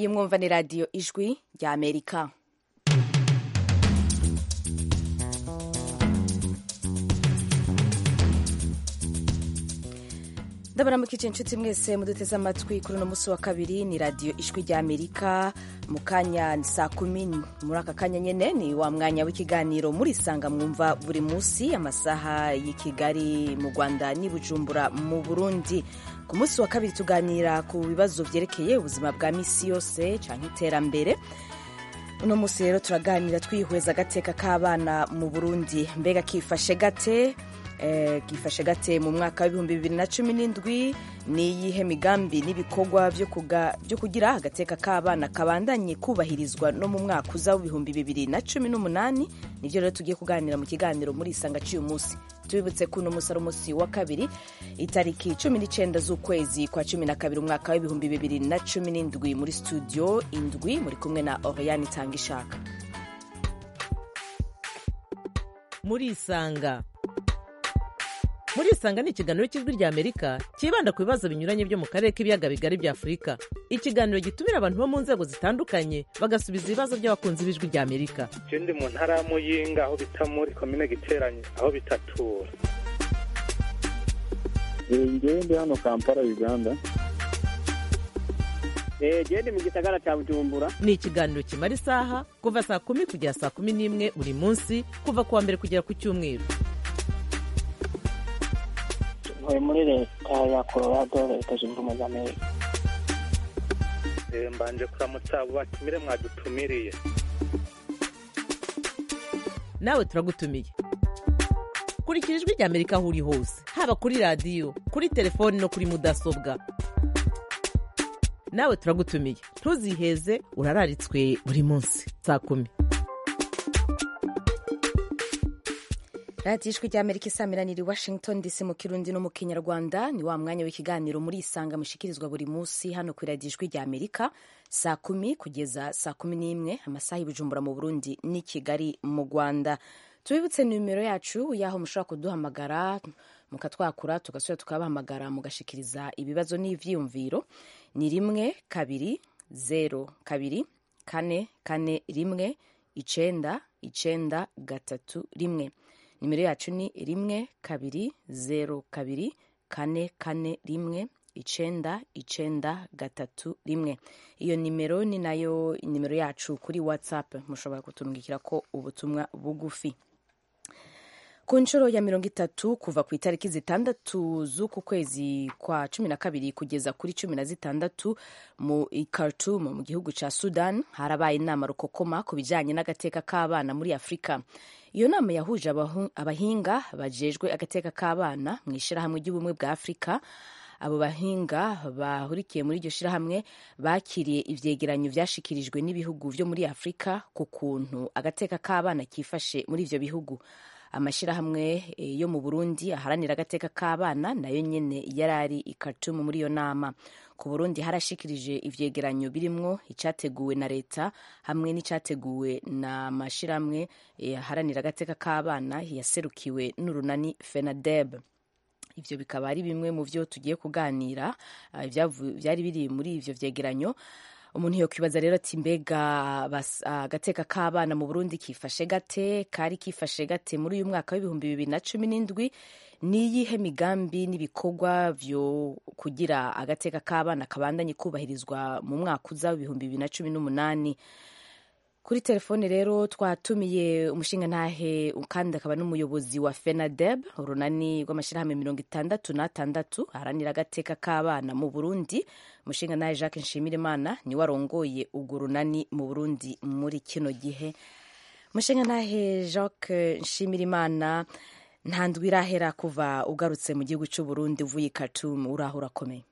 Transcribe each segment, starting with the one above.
iyi mwumva ni radiyo ijwi rya Amerika. ndabaramukije inshuti mwese muduteze amatwi kuri uno munsi wa kabiri. Ni radiyo ijwi rya Amerika. Mu kanya ni saa 10. Muri aka kanya nyene ni wa mwanya w'ikiganiro murisanga mwumva buri munsi amasaha y'i Kigali mu Rwanda n'i Bujumbura mu Burundi. Ku munsi wa kabiri tuganira ku bibazo vyerekeye ubuzima bwa misi yose canke iterambere. Uno munsi rero turaganira twihweza agateka k'abana mu Burundi. Mbega kifashe gate? Gifashe gate mu mwaka w'ibihumbi 2017? Ni iyihe migambi n'ibikorwa byo kugira agateka k'abana kabandanye kubahirizwa no mu mwaka uza w'ibihumbi 2018? Nivyo rero tugiye kuganira mu kiganiro muri isanga cy'uyu munsi. Tubibutse ko uno munsi ari umunsi wa kabiri, itariki 19 z'ukwezi kwa 12 umwaka w'ibihumbi 2017. Muri studio indwi muri kumwe na Oriane Tangishaka. Muri isanga ni ikiganiro cy'ijwi rya Amerika kibanda ku bibazo binyuranye byo mu karere k'ibiyaga bigari bya Afurika. Ikiganiro gitumira abantu bo mu nzego zitandukanye bagasubiza ibibazo by'abakunzi b'ijwi rya Amerika. Je ndi mu ntara ya Muyinga aho bita muri komine Giteranyi aho bitatura. Ngewe ndi hano Kampala Uganda. Je ndi mu gisagara cya Bujumbura. Ni ikiganiro kimara isaha kuva saa 10 kugera saa 11 buri munsi kuva kuwa mbere kugera ku cyumweru. Muri leta ya Colorado, leta zunze ubumwe za Amerika. Mbanje kuramutsa abo batumire mwadutumiriye. Nawe turagutumiye. Kurikira ijwi rya Amerika aho uri hose, haba kuri radiyo, kuri telefoni no kuri mudasobwa. Nawe turagutumiye. Ntuziheze, urararitswe buri munsi saa 10. radiyo ijwi rya Amerika isamiraniye Washington DC mu Kirundi no mu Kinyarwanda. Ni wa mwanya w'ikiganiro muri isanga mushikirizwa buri munsi hano kuri radiyo ijwi rya Amerika saa 10 kugeza saa 11 amasaha i Bujumbura mu Burundi n'i Kigali mu Rwanda. Tubibutse nimero yacu yaho mushobora kuduhamagara mukatwakura tugasubira tukabahamagara mugashikiriza ibibazo n'ivyiyumviro. Ni 1-2-0-2-4-4-1-9-9-3-1. Nimero yacu ni 1-2-0-4-4-1-9-9-3-1. Iyo nimero ni nayo nimero yacu kuri WhatsApp mushobora kuturungikira ko ubutumwa bugufi. Ku nshuro ya 30 kuva ku itariki 6 z'uku kwezi kwa 12 kugeza kuri 16 mu Khartoum mu gihugu ca Sudan harabaye inama rukokoma ku bijanye n'agateka k'abana muri Afrika. Iyo nama yahuje abahinga bajejwe agateka k'abana mu ishirahamwe ry'ubumwe bwa Afrika. Abo bahinga bahurikiye muri iryo shirahamwe bakiriye ivyegeranyo vyashikirijwe n'ibihugu vyo muri Afrika ku kuntu agateka k'abana kifashe muri ivyo bihugu. Amashirahamwe yo mu Burundi aharanira agateka k'abana nayo nyene yarari i Khartoum muri iyo nama. Ku Burundi harashikirije ivyegeranyo birimwo icateguwe na leta hamwe n'icateguwe na mashirahamwe aharanira agateka k'abana yaserukiwe n'urunani FENADEB. Ivyo bikaba ari bimwe mu vyo tugiye kuganira vyari biri muri ivyo vyegeranyo. Umuntu yokwibaza rero ati mbega agateka k'abana mu Burundi kifashe gate? Kari kifashe gate muri uyu mwaka w'ibihumbi 2017? Ni iyihe migambi n'ibikorwa vyo kugira agateka k'abana kabandanye kubahirizwa mu mwaka uza w'ibihumbi 2018? Kuri telefone rero twatumiye umushingantahe kandi akaba n'umuyobozi wa FENADEB, urunani rw'amashirahamwe 66 aharanira agateka k'abana mu Burundi. Umushingantahe Jacques Nshimirimana ni warongoye urwo runani mu Burundi muri kino gihe. Umushingantahe Jacques Nshimirimana, nta ndwi irahera kuva ugarutse mu gihugu cy'u Burundi uvuye i Khartoum, uraho urakomeye?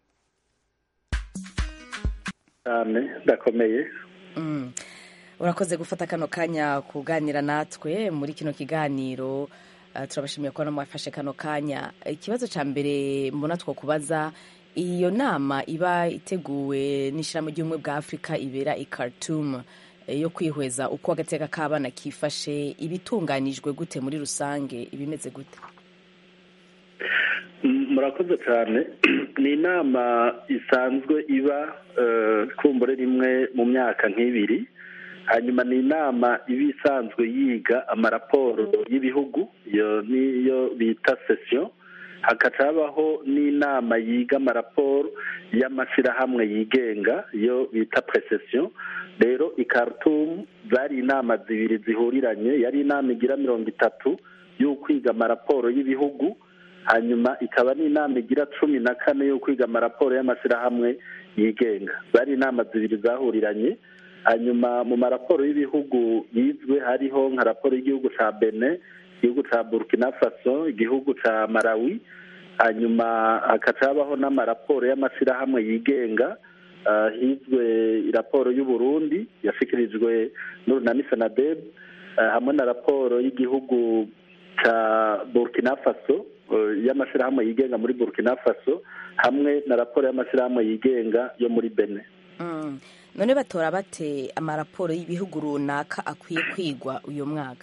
Ndakomeye. Urakoze gufata kano kanya kuganira natwe muri kino kiganiro. Turabashimiye ko mwafashe kano kanya. Ikibazo ca mbere mbona two kubaza, iyo nama iba iteguwe n'ishirahamwe ry'ubumwe bwa Afrika ibera i Khartoum yo kwihweza uko agateka k'abana kifashe, ibitunganijwe gute muri rusange, ibimeze gute? murakoze cyane. Ni inama isanzwe iba kumbure rimwe mu myaka nk'ibiri, hanyuma ni inama iba isanzwe yiga amaraporo y'ibihugu, iyo niyo bita sesiyo. hakaca habaho n'inama yiga amaraporo y'amashyirahamwe yigenga iyo bita presesiyo. rero i Khartoum zari inama zibiri zihuriranye, yari inama igira 30 yo kwiga amaraporo y'ibihugu, hanyuma ikaba n'inama igira 14 yo kwiga amaraporo y'amashyirahamwe yigenga. zari inama zibiri zahuriranye. hanyuma mu maraporo y'ibihugu yizwe hariho nka raporo y'igihugu ca Benin, igihugu ca Burkina Faso, igihugu ca Malawi, hanyuma hakaca habaho n'amaraporo y'amashyirahamwe yigenga. Hizwe raporo y'u Burundi yashikirijwe n'urunani Senadeb, hamwe na raporo y'igihugu ca Burkina Faso y'amashyirahamwe yigenga muri Burkina Faso, hamwe na raporo y'amashyirahamwe yigenga yo muri Benin. None batora bate amaraporo y'ibihugu runaka akwiye kwigwa uyu mwaka?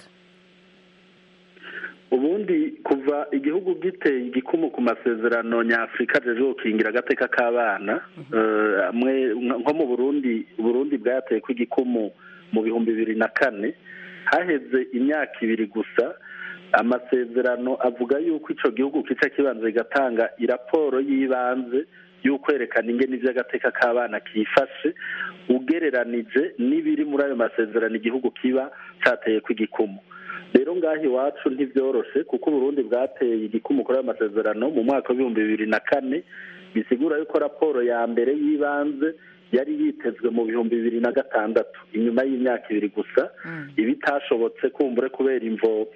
Ubundi kuva igihugu giteye igikumu ku masezerano nyafurika ajeje gukingira agateka k'abana, nko mu Burundi bwateye ku igikumu mu 2004, haheze imyaka 2 gusa. Amasezerano avuga yuko ico gihugu kica kibanza igatanga iraporo y'ibanze y'ukwerekana ingene ivy'agateka k'abana kifashe, ugereranije n'ibiri muri ayo masezerano igihugu kiba cateye ku igikumu. rero ngaho iwacu ntivyoroshe, kuko Burundi bwateye igikumu kuri ayo masezerano mu mwaka wa 2004, bisigura yuko raporo ya mbere y'ibanze yari yitezwe mu 2006, inyuma y'imyaka 2 gusa. Ibitashobotse kumbure kubera imvo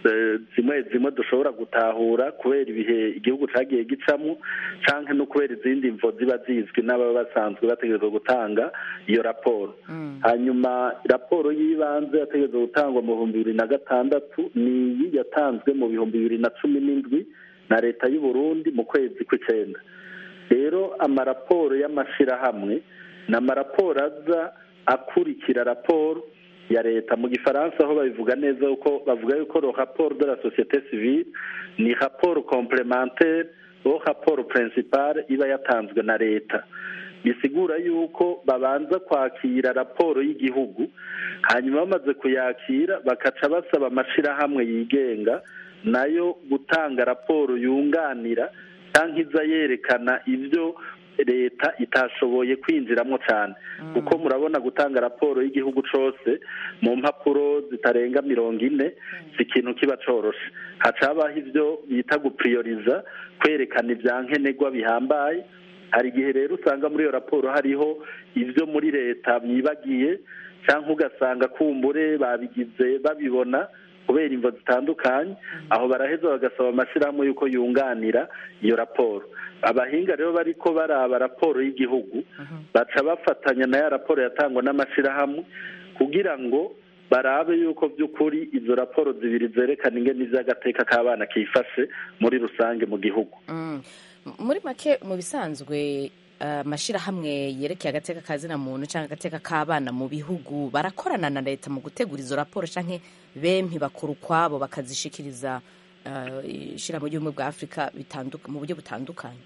zimwe dushobora gutahura, kubera ibihe igihugu cagiye gicamo, canke no kubera izindi mvo ziba zizwi n'ababa basanzwe bategerezwa gutanga iyo raporo. Hanyuma raporo y'ibanze yategerezwa gutangwa mu 2006, niyi yatanzwe mu 2017 na leta y'u Burundi mu kwezi kw'icenda. rero amaraporo y'amashirahamwe n'amaraporo aza akurikira raporo ya leta. Mu gifaransa aho babivuga neza uko bavuga yuko le rapport de la société civile ni rapport complémentaire au rapport principal iba yatanzwe na leta. bisigura yuko babanza kwakira raporo y'igihugu, hanyuma bamaze kuyakira bakaca basaba amashirahamwe yigenga nayo gutanga raporo yunganira cyangwa iza yerekana ibyo leta itashoboye kwinjiramo cyane. kuko murabona gutanga raporo y'igihugu cose mu mpapuro zitarenga 40 si ikintu kiba coroshe. hacabaho ivyo bita guprioriza, kwerekana ivyankenerwa bihambaye. hari igihe rero usanga muri iyo raporo hariho ivyo muri leta bibagiye, cyangwa ugasanga kumbure babigize babibona kubera imvo zitandukanye. aho baraheza bagasaba amashirahamwe yuko yunganira iyo raporo. abahinga rero bariko baraba raporo y'igihugu baca bafatanya na ya raporo yatangwa n'amashirahamwe kugira ngo barabe yuko by'ukuri izo raporo zibiri zerekana ingene ivy'agateka k'abana kifashe muri rusange mu gihugu. Muri make mu bisanzwe amashirahamwe yerekeye agateka kazina muntu cyangwa agateka k'abana mu bihugu barakorana na leta mu gutegura izo raporo, canke bempi bakora ukwabo bakazishikiriza ishirahamwe ry'ubumwe bwa Afurika mu buryo butandukanye?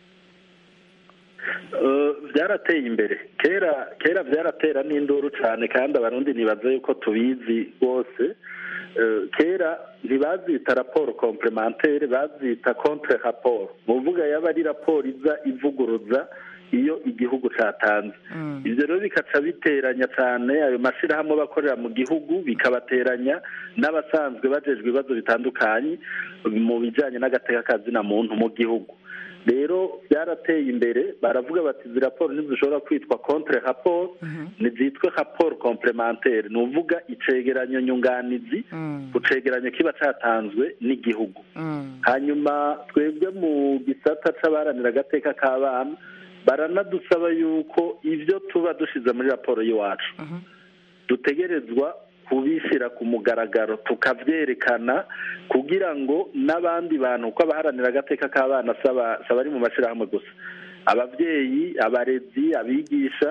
Byarateye imbere kera byaratera n'induru cyane, kandi abarundi ntibaze yuko tubizi rwose. kera ntibazita raporo complementaire, bazita contre rapport. muvuga yaba ari raporo iza ivuguruza iyo igihugu catanze. ivyo rero bikaca biteranya cyane ayo mashirahamwe bakorera mu gihugu, bikabateranya n'abasanzwe bajejwe ibibazo bitandukanye mu bijanye n'agateka kazina muntu mu gihugu. rero byarateye imbere, baravuga bati izi raporo ntizishobora kwitwa contre rapport, nizitwe rapport complementaire, ni uvuga icegeranyo nyunganizi ku cegeranyo kiba catanzwe n'igihugu. hanyuma twebwe mu gisata c'abaharanira agateka k'abana baranadusaba yuko ivyo tuba dushize muri raporo y'iwacu dutegerezwa kubishyira ku mugaragaro, tukavyerekana kugira ngo n'abandi bantu, uko abaharanira agateka k'abana saba ari mu mashirahamwe gusa, abavyeyi, abarezi, abigisha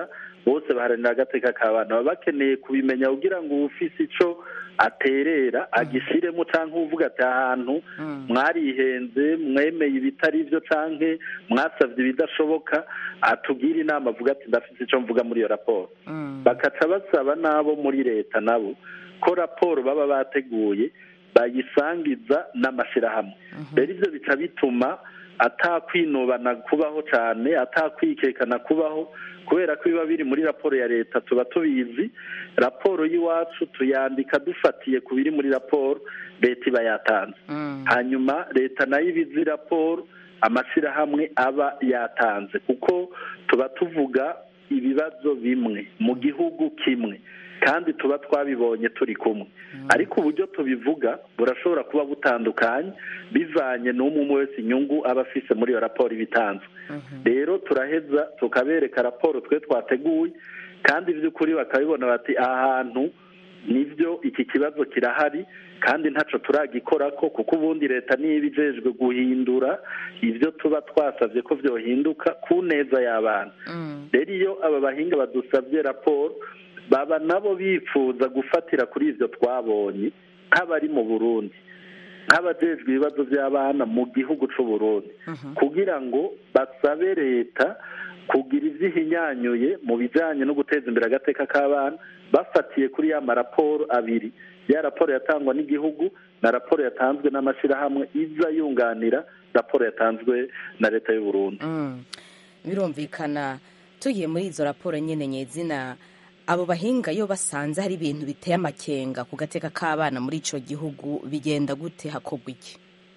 bose baharanira agateka k'abana baba bakeneye kubimenya kugira ngo ufise ico aterera agishiremo canke uvuga ati ahantu mwarihenze mwemeye ibitari byo canke mwasavye ibidashoboka atubwira inama avuga ati ndafise ico mvuga muri iyo raporo bakaca basaba nabo muri leta nabo ko raporo baba bateguye bayisangiza n'amashirahamwe rero ivyo bica bituma atakwinubana kubaho cyane atakwikekana kubaho kubera ko biba biri muri raporo ya leta tuba tubizi raporo y'iwacu tuyandika dufatiye ku biri muri raporo leta iba yatanze hanyuma leta nayo ibizi raporo amashyirahamwe aba yatanze kuko tuba tuvuga ibibazo bimwe mu gihugu kimwe kandi tuba twabibonye turi kumwe ariko uburyo tubivuga burashobora kuba butandukanye bivanye n'umwe wese inyungu aba afise muri iyo raporo ibitanzwe rero turaheza tukabereka raporo twe twateguye kandi by'ukuri bakabibona bati ahantu nibyo iki kibazo kirahari kandi ntaco turagikorako kuko ubundi leta niyo ibijejwe guhindura ibyo tuba twasavye ko vyohinduka ku neza y'abana rero iyo aba bahinga badusavye raporo baba nabo bifuza gufatira kuri ivyo twabonye nk'abari mu Burundi nk'abajejwe ibibazo by'abana mu gihugu c'u Burundi kugira ngo basabe leta kugira ivyihinyanyuye mu bijanye no guteza imbere agateka k'abana bafatiye kuri ya maraporo abiri ya raporo yatangwa n'igihugu na raporo yatanzwe n'amashirahamwe iza yunganira raporo yatanzwe na leta y'u Burundi. Birumvikana tugiye muri izo raporo nyene nyezina abo bahinga iyo basanze hari ibintu biteye amakenga ku gateka k'abana muri ico gihugu bigenda gute hakorwa iki?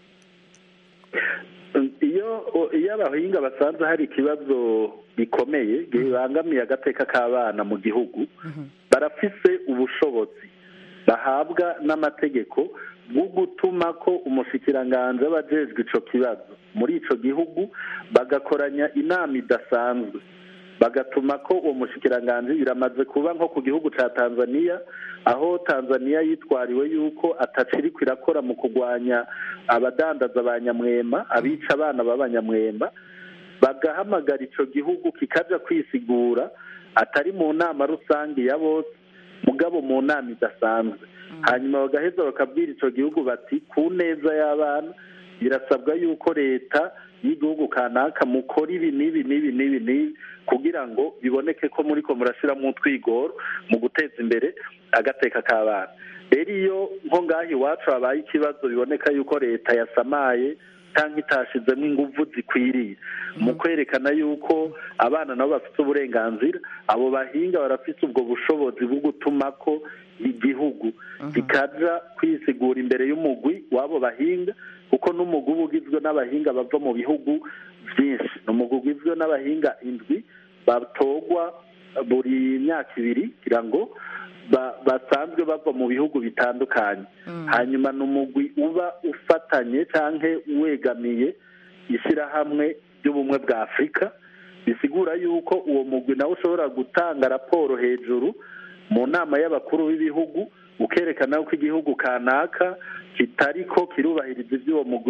Iyo abahinga basanze hari ikibazo gikomeye gibangamiye agateka k'abana mu gihugu barafise ubushobozi bahabwa n'amategeko bwo gutuma ko umushikiranganje abajejwe ico kibazo muri ico gihugu bagakoranya inama idasanzwe bagatuma ko uwo mushikiranganje biramaze kuba nko ku gihugu ca Tanzania aho Tanzania yitwariwe yuko ataciri kwirakora mu kugwanya abadandaza abanyamwema abica abana b'abanyamwema bagahamagara ico gihugu kikaja kwisigura atari mu nama rusange ya bose mugabo mu nama idasanzwe hanyuma bagaheza bakabwira ico gihugu bati ku neza y'abana birasabwa yuko leta y'igihugu kanaka mukora ibi n'ibi kugira ngo biboneke ko muri ko murashiramo utwigoro mu guteza imbere agateka k'abana rero iyo nko ngaho iwacu habaye ikibazo biboneka yuko leta yasamaye cyangwa itashizemo inguvu zikwiriye mu kwerekana yuko abana nabo bafite uburenganzira abo bahinga barafite ubwo bushobozi bwo gutuma ko igihugu kikaja kwisigura imbere y'umugwi w'abo bahinga kuko n'umugwi uba ugizwe n'abahinga bava mu bihugu byinshi ni umugwi ugizwe n'abahinga indwi batogwa buri myaka ibiri kugira ngo basanzwe bava mu bihugu bitandukanye hanyuma ni umugwi uba ufatanye cyangwa wegamiye ishyirahamwe ry'ubumwe bwa Afurika bisigura yuko uwo mugwi nawe ushobora gutanga raporo hejuru mu nama y'abakuru b'ibihugu ukerekana ko igihugu kanaka kitariko kirubahiriza iby'uwo mugwi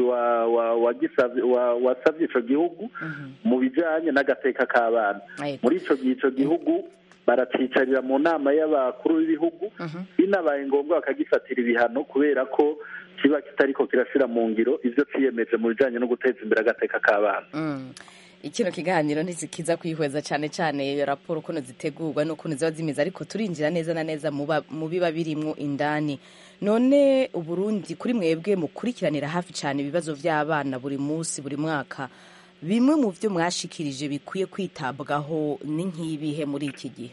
wasavye ico gihugu mu bijanye n'agateka k'abana muri ico gihugu baracicarira mu nama y'abakuru b'ibihugu binabaye ngombwa bakagifatira ibihano kubera ko kiba kitariko kirashira mu ngiro ivyo ciyemeje mu bijanye no guteza imbere agateka k'abana. Ikino kiganiro ntizikiza kwihweza cyane cyane raporo ukuntu zitegurwa n'ukuntu ziba zimeze ariko turinjira neza na neza mu biba birimwo indani none Uburundi kuri mwebwe mukurikiranira hafi cyane ibibazo by'abana buri munsi buri mwaka bimwe mu byo mwashikirije bikwiye kwitabwaho ni nk'ibihe muri iki gihe?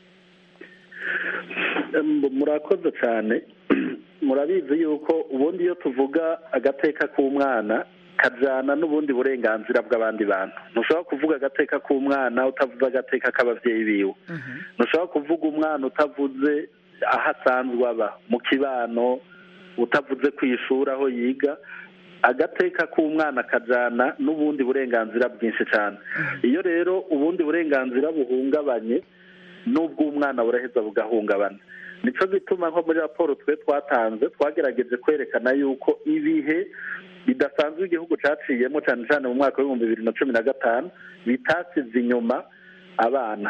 Murakoze cyane murabizi yuko ubundi iyo tuvuga agateka k'umwana kajana n'ubundi burenganzira bw'abandi bantu ntushobora kuvuga agateka k'umwana utavuze agateka k'abavyeyi biwe ntushobora kuvuga umwana utavuze aho asanzwe aba mu kibano utavuze kw'ishuri aho yiga agateka k'umwana kajana n'ubundi burenganzira bwinshi cyane iyo rero ubundi burenganzira buhungabanye n'ubw'umwana buraheza bugahungabana nico gituma nko muri raporo twe twatanze twagerageje kwerekana yuko ibihe bidasanzwe igihugu caciyemo cyane cyane mu mwaka w'ibihumbi 2015 bitasize inyuma abana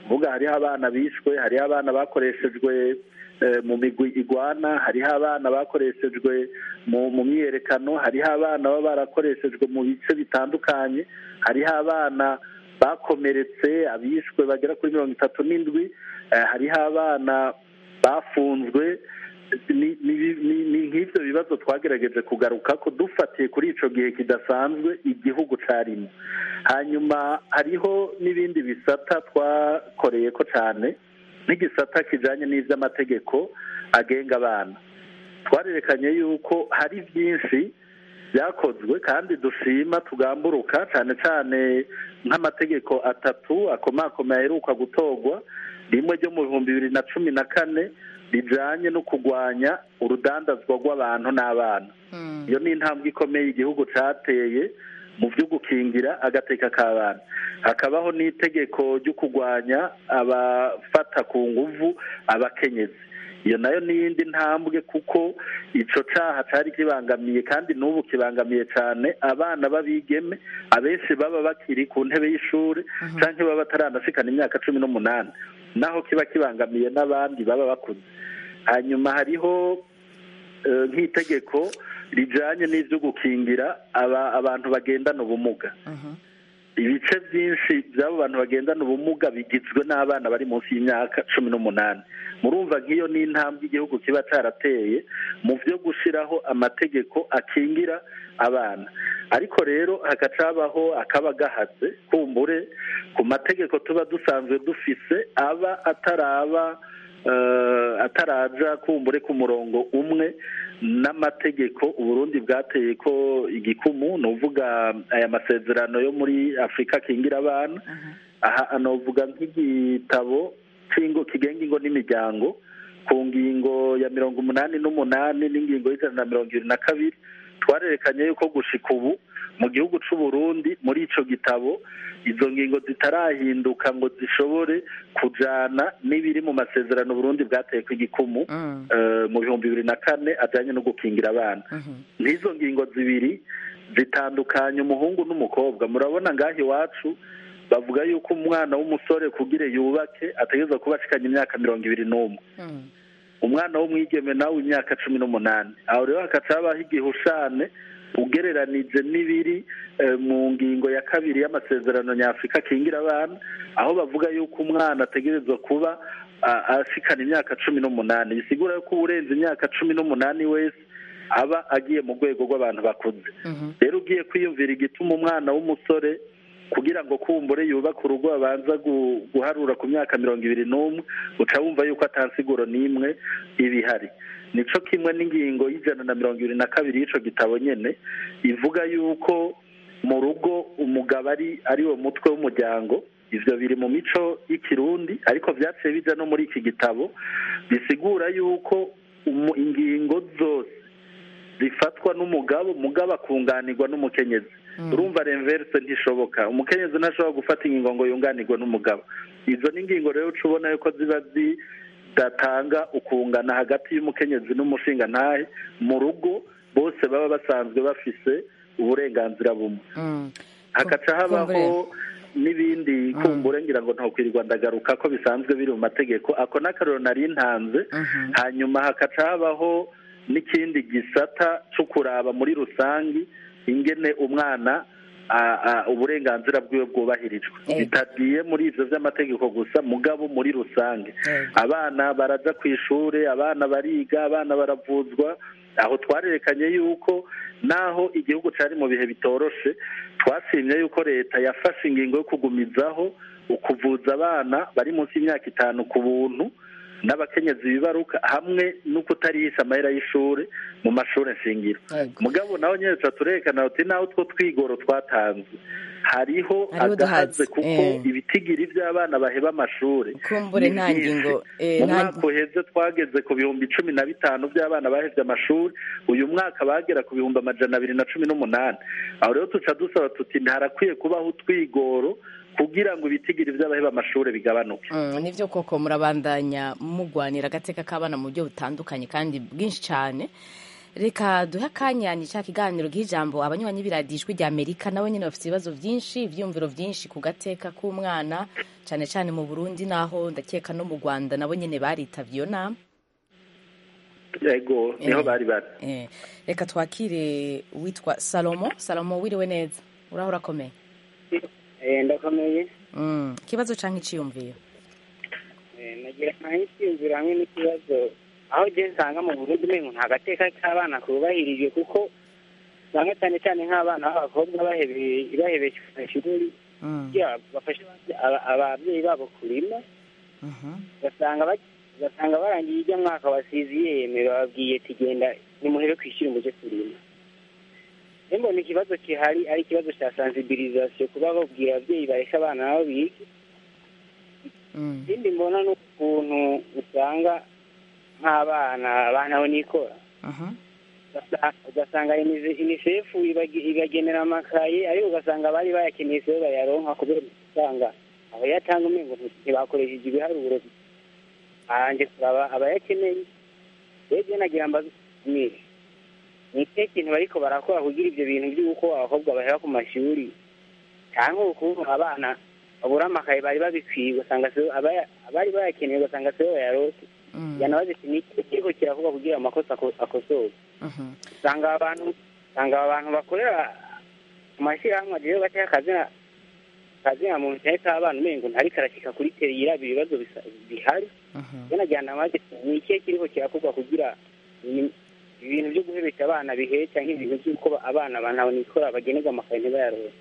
uvuga hariho abana bishwe, hariho abana bakoreshejwe mu migwi igwana, hariho abana bakoreshejwe mu myiyerekano, hariho abana baba barakoreshejwe mu bice bitandukanye, hariho abana bakomeretse, abishwe bagera kuri 37, hariho abana bafunzwe. Ni nk'ibyo bibazo twagerageje kugaruka ko dufatiye kuri icyo gihe kidasanzwe igihugu cyarimo. Hanyuma hariho n'ibindi bisata twakoreye ko cyane, nk'igisata kijyanye n'iby'amategeko agenga abana. Twarerekanye yuko hari byinshi byakozwe kandi dushima tugamburuka, cyane cyane nk'amategeko 3 akomakomeye aheruka gutorwa, rimwe ryo mu 2014 bijanye no kurwanya urudandazwa rw'abantu n'abana. Iyo ni intambwe ikomeye igihugu cateye mu byo gukingira agateka k'abana. Hakabaho n'itegeko ryo kurwanya abafata ku nguvu abakenyezi. Iyo nayo ni iyindi ntambwe, kuko ico caha cari kibangamiye kandi n'ubu kibangamiye cyane abana b'abigeme, abenshi baba bakiri ku ntebe y'ishuri canke baba bataranashikana imyaka 18, naho kiba kibangamiye n'abandi baba bakuze. Hanyuma hariho nk'itegeko rijanye n'ivyo gukingira abantu bagendana ubumuga. Ibice byinshi by'abo bantu bagendana ubumuga bigizwe n'abana bari munsi y'imyaka 18. Murumva nk'iyo ni intambwe igihugu kiba carateye mu byo gushiraho amategeko akingira abana. Ariko rero hagacabaho akaba gahatse kumbure ku mategeko tuba dusanzwe dufise aba ataraja kumbure ku murongo umwe n'amategeko Uburundi bwateye ko igikumu, nuvuga aya masezerano yo muri Afrika akingira abana. Aha anovuga nk'igitabo cy'ingo kigenga ingo n'imiryango ku ngingo ya 88 n'ingingo y'122 twarerekanye yuko gushika ubu mu gihugu c'u Burundi muri ico gitabo izo ngingo zitarahinduka ngo zishobore kujana n'ibiri mu masezerano Burundi bwateye ku igikumu mu 2004 ajanye no gukingira abana. N'izo ngingo zibiri zitandukanye umuhungu n'umukobwa. Murabona ngaho iwacu bavuga yuko umwana w'umusore kugire yubake ategerezwa kuba ashikanye imyaka 21, umwana w'umwigeme nawe imyaka 18. Aho rero hakacabaho igihushane ugereranije n'ibiri mu ngingo ya 2 y'amasezerano nyafrika akingira abana, aho bavuga yuko umwana ategerezwa kuba ashikana imyaka 18. Bisigura yuko urenze imyaka 18 wese aba agiye mu rwego rw'abantu bakuze. Rero ugiye kwiyumvira igituma umwana w'umusore kugira ngo kumbure yubaka urugo abanza guharura ku myaka 21, uca wumva yuko atansiguro n'imwe ibihari. Nico kimwe n'ingingo y'122 y'ico gitabo nyene ivuga yuko mu rugo umugabo ari wo mutwe w'umuryango. Ivyo biri mu mico y'ikirundi, ariko vyaciye bija no muri iki gitabo, bisigura yuko ingingo zose zifatwa n'umugabo, mugabo akunganirwa n'umukenyezi. Urumva renverse ntishoboka, umukenyezi ntashobora gufata ingingo ngo yunganirwe n'umugabo. Izo n'ingingo rero ucubona yuko ziba zidatanga ukungana hagati y'umukenyezi n'umushinga ntahe mu rugo, bose baba basanzwe bafise uburenganzira bumwe. Hagaca habaho n'ibindi kumbure ngira ngo ntakwirirwa ndagaruka ko bisanzwe biri mu mategeko, ako n'akarero nari ntanze. Hanyuma hagaca habaho n'ikindi gisata cyo kuraba muri rusangi ingene umwana uburenganzira bwiwe bwubahirijwe, bitagiye muri ivyo vy'amategeko gusa, mugabo muri rusange. Abana baraja ku ishure, abana bariga, abana baravuzwa. Aho twarerekanye yuko naho igihugu cari mu bihe bitoroshe, twashimye yuko leta yafashe ingingo yo kugumizaho ukuvuza abana bari munsi y'imyaka 5 ku buntu, n'abakenyezi bibaruka, hamwe no kutarisha amahera y'ishure mu mashure nshingiro. Mugabo naho nyene turerekana uti naho two twigoro twatanzwe hariho agahaze, kuko ibitigiri by'abana baheba amashure kumbure nta ngingo umwaka uheze twageze ku 15,000 by'abana bahevye amashuri. Uyu mwaka bagera ku 218. Aho rero tuca dusaba tuti ntarakwiye kubaho utwigoro kugira ngo ibitigiri by'abaheba amashure bigabanuke. Nivyo koko murabandanya mugwanira agateka k'abana mu buryo butandukanye kandi bwinshi cyane. reka duhe akanya ni cya kiganiro gih'ijambo abanywanyi b'iradijwi rya Amerika nabo nyine bafite ibibazo byinshi ivyumviro byinshi ku gateka k'umwana cyane cyane mu Burundi naho ndakeka no mu Rwanda nabo nyine baritavye iyo nama. Yego niho bari reka twakire witwa Salomo wiriwe neza uraho urakomeye? Ndakomeye. Ikibazo canke iciyumviro? Nagira nk'iciyumviro hamwe n'ikibazo aho je nsanga mu Burundi mengo nta gateka k'abana kubahirijwe kuko usanga cyane cyane nk'abana b'abakobwa bahebeye ishuri bafasha ababyeyi babo kurima ugasanga barangiye ijya mwaka wasiziyeme bababwiye tugenda nimuhere kwishyura muje kurima. Mbona ikibazo kihari ari ikibazo cya sensibilisation kuba babwira ababyeyi bareka abana nabo bige. Ikindi mbona n'ukuntu usanga nk'abana bo nikora ugasanga UNICEF ibagenera amakaye ariko ugasanga bari bayakeneye se bayaronka kubera usanga aho yatanga umengo ntibakoresheje ibiharuro anje kuraba abayakeneye. Rege nagira mbaza ni ikintu bariko barakora kugira ibyo bintu by'uko abakobwa bahera ku mashuri cyangwa ukuntu abana babura amakaye bari babikwiye ugasanga se abari bayakeneye ugasanga se bayarose yanabaze kiriko kiravuga kugira amakosa akosoke. Usanga abantu bakorera mu mashyirahamwe rero bateye akazina mu ntaye k'abana umengo ntariko arashika kuri teri yiraba ibibazo bihari. Nagira namaze ni ikihe kiriko kirakorwa kugira ibintu byo guhebesha abana bihere cyangwa ibintu by'uko abana nikora bagenerwa amakaye ntibayarose.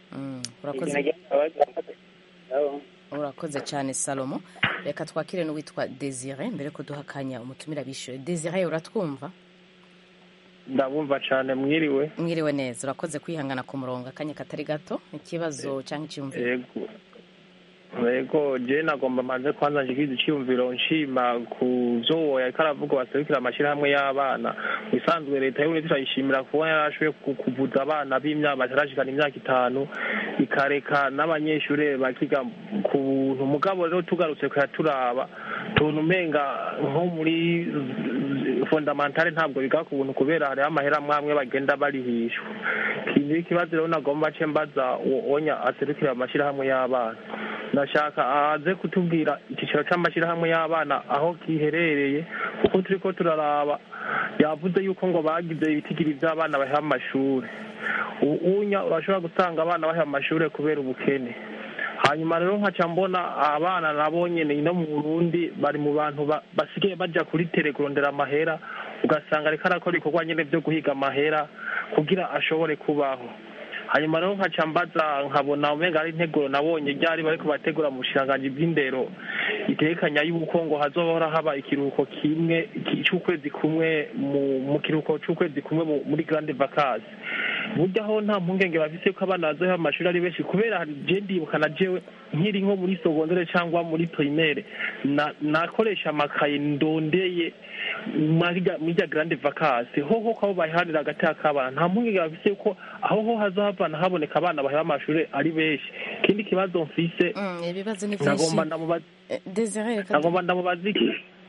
Urakoze cyane Salomo. Reka twakire n'uwitwa Desire mbere ko duhakanya umutumira bishyure. Desire uratwumva? Ndabumva cyane. Mwiriwe neza. Urakoze kwihangana ku murongo akanya katari gato ikibazo cyangwa icyumviro? Yego je nagomba manze kwanza njikiza icyumviro nshima ku byo yariko aravuga baserukira amashyirahamwe y'abana. Bisanzwe leta y'Uburundi turayishimira kuba yarashoboye kuvuza abana b'imyaka batarashikana imyaka 5 ikareka n'abanyeshure bakiga ku buntu. Mugabo rero tugarutse kuyaturaba tuntu umenga nko muri fondamentale ntabwo biga ku buntu kubera hari amahera amwe bagenda barihishwa. Ikindi ikibazo rero nagomba mbaza onya aserukira amashyirahamwe y'abana nashaka aze kutubwira ikiciro cy'amashyirahamwe y'abana aho kiherereye kuko turiko turaraba yavuze yuko ngo bagize ibitigiri by'abana baha amashuri. Unya urashobora gusanga abana baha amashuri kubera ubukene. Hanyuma rero nkaca mbona abana nabo nyene no mu Burundi bari mu bantu basigaye baja kuri tele kurondera amahera ugasanga ariko arakora ikorwa nyene byo guhiga amahera kugira ashobore kubaho. Hanyuma rero nkaca mbaza nkabona umenga ari integuro nabonye ryari bariko bategura mu bushiranganji bw'indero itekanya yuko ngo hazohora haba ikiruhuko kimwe cy'ukwezi kumwe mu kiruhuko cy'ukwezi kumwe muri grande vacances. Burya ho nta mpungenge bafise ko abana bazoha amashuri ari benshi kubera hari je ndibuka na jewe nkiri nko muri secondaire cyangwa muri primaire nakoresha amakaye ndondeye muri grande vacances ho ko bahihanira agateka k'abana nta mpungenge bafise ko aho hazavana haboneka abana baha amashuri ari benshi. Kindi kibazo mfise ibibazo ni nagomba ndamubaza Desire nagomba ndamubaza iki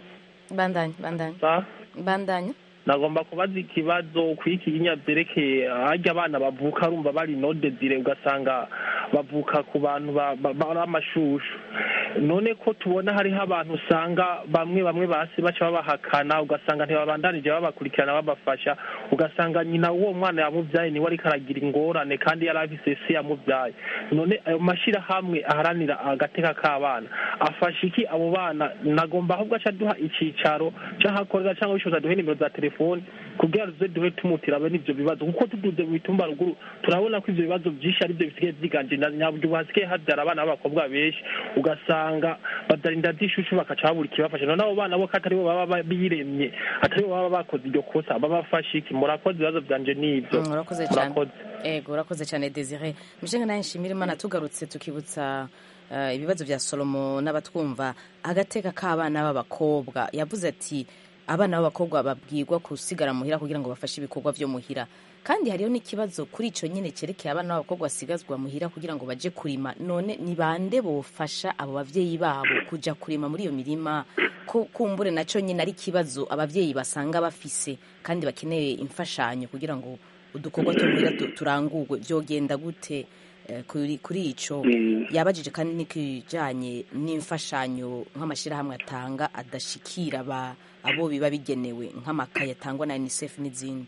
bandanya nagomba kubaza ikibazo kwikinya byerekeye ajya abana bavuka arumva bari no desire ugasanga bavuka ku bantu b'amashushu. None ko tubona hariho abantu usanga bamwe basi baca babahakana ugasanga ntibabandanije babakurikirana babafasha ugasanga nyina uwo mwana yamuvyaye niwe ariko aragira ingorane kandi yari afise se yamuvyaye. None ayo mashirahamwe aharanira agateka k'abana afasha iki abo bana? Nagomba ahubwo aca duha icicaro c'ahakorera cyangwa bishoza duhe nimero za telefone kugira tuze duhe tumutira abe n'ivyo bibazo kuko tuduze mu bitumba ruguru turabona ko ivyo bibazo byinshi ari byo bisigaye vyiganje nyabwo hasigaye habyara abana b'abakobwa benshi ugasanga badarinda dishushu bakaca babura ikibafasha. None abo bana bo katari bo baba biremye atari bo baba bakoze iryo kosa babafasha iki? Murakoze ibibazo byanje n'ivyo. Murakoze cyane. Urakoze cyane Desire. Mushinga naye nshimira Imana tugarutse tukibutsa ibibazo bya Salomo n'abatwumva agateka k'abana b'abakobwa. Yavuze ati abana b'abakobwa babwirwa kusigara muhira kugira ngo bafashe ibikorwa byo muhira. kandi hariho n'ikibazo kuri icyo nyine cyerekeye abana b'abakobwa basigazwa muhira kugira ngo baje kurima. None ni bande bofasha abo bavyeyi babo kuja kurima muri iyo mirima, ko kumbure nacyo nyine ari ikibazo abavyeyi basanga bafise kandi bakeneye imfashanyo kugira ngo udukorwa two muhira turangurwe. Vyogenda gute kuri ico? Yabajije kandi n'ikijanye n'imfashanyo nk'amashirahamwe atanga adashikira abo biba bigenewe nk'amakaye atangwa na UNICEF n'izindi.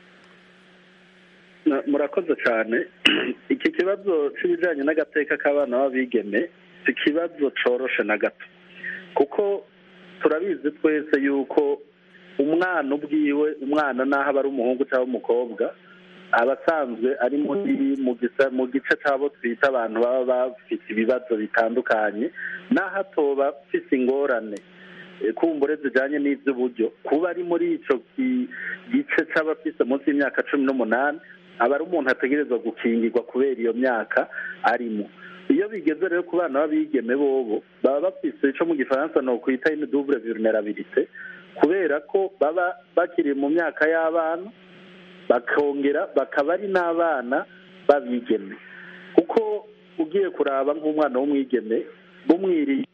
Murakoze cyane. Iki kibazo cy'ibijyanye n'agateka k'abana b'abigeme si ikibazo coroshe na gato, kuko turabizi twese yuko umwana ubwiwe, umwana naho aba ari umuhungu cyangwa umukobwa, aba asanzwe ari mu gice cy'abo twita abantu baba bafite ibibazo bitandukanye, naho atoba afite ingorane kumbure zijyanye n'iby'uburyo, kuba ari muri icyo gice cy'abafite munsi y'imyaka 18 aba ari umuntu ategerezwa gukingirwa kubera iyo myaka arimo. Iyo bigeze rero ku bana b'abigeme bobo baba bafite icyo mu gifaransa no kwita une double vulnerabilité, kubera ko baba bakiri mu myaka y'abana bakongera bakaba ari n'abana babigeme, kuko ugiye kuraba nk'umwana w'umwigeme bumwiriye.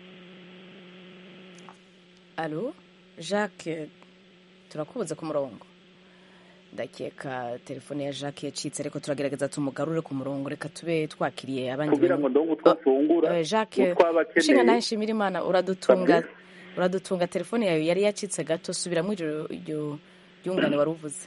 Allo Jacques, turakubuze ku murongo. Ndakeka telefone ya Jacques yacitse, ariko turagerageza tumugarure ku murongo. Reka tube twakiriye abandi kugira ngo ndongo twafungura. Jacques, shinga nawe nshimira Imana, uradutunga telefone yawe yari yacitse gato. Subiramo iryo ryungane wari uvuze.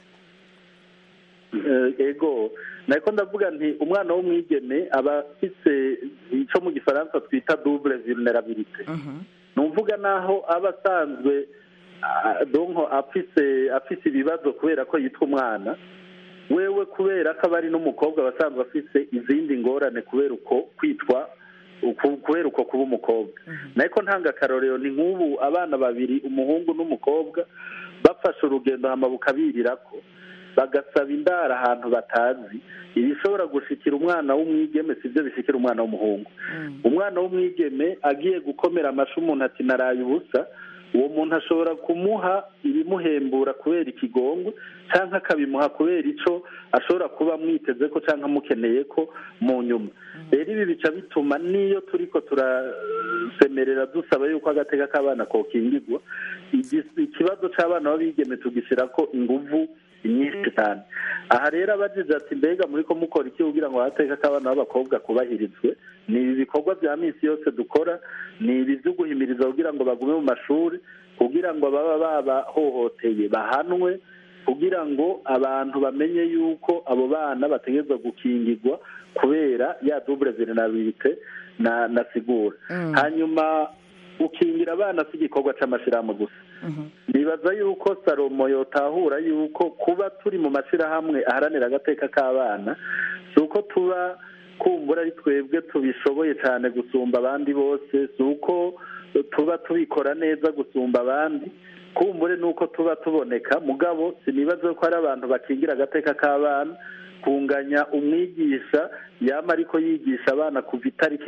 Ego, nako ndavuga nti umwana w'umwigeme aba afite icyo mu gifaransa twita double vulnerabilité. Numvuga naho aba asanzwe donko afise ibibazo kubera ko yitwa umwana, wewe kubera ko aba ari n'umukobwa basanzwe afise izindi ngorane kubera uko kwitwa, kubera uko kuba umukobwa. Nako ntanga akarorero ni nk'ubu abana babiri, umuhungu n'umukobwa, bafashe urugendo hama bukabirirako bagasaba indara ahantu batazi, ibishobora gushikira umwana w'umwigeme sibyo bishikira umwana w'umuhungu. Umwana w'umwigeme agiye gukomera amashu umuntu ati naraye ubusa, uwo muntu ashobora kumuha ibimuhembura kubera ikigongwe, cyangwa akabimuha kubera ico ashobora kuba mwiteze ko cyangwa mukeneye ko mu nyuma. Rero ibi bica bituma niyo turiko turasemerera dusaba yuko agateka k'abana kokingirwa, ikibazo c'abana b'abigeme tugishira ko inguvu nyinshi cyane. Aha rero abagize ati mbega muri ko mukora iki kugira ngo agateka k'abana b'abakobwa kubahirizwe? Ni ibi bikorwa bya minsi yose dukora, ni ibi byo guhimiriza kugira ngo bagume mu mashuri, kugira ngo baba babahohoteye bahanwe, kugira ngo abantu bamenye yuko abo bana bategerezwa gukingirwa kubera ya double vulnerabilité na sigura. Hanyuma gukingira abana si igikorwa c'amashirahamwe gusa. Nibaza yuko Salomo yotahura yuko kuba turi mu mashirahamwe aharanira agateka k'abana si uko tuba kumbura ari twebwe tubishoboye cyane gusumba abandi bose, si uko tuba tubikora neza gusumba abandi, kumbure nuko tuba tuboneka. Mugabo sinibaza ko ari abantu bakingira agateka k'abana kunganya umwigisha yama ariko yigisha abana kuva itariki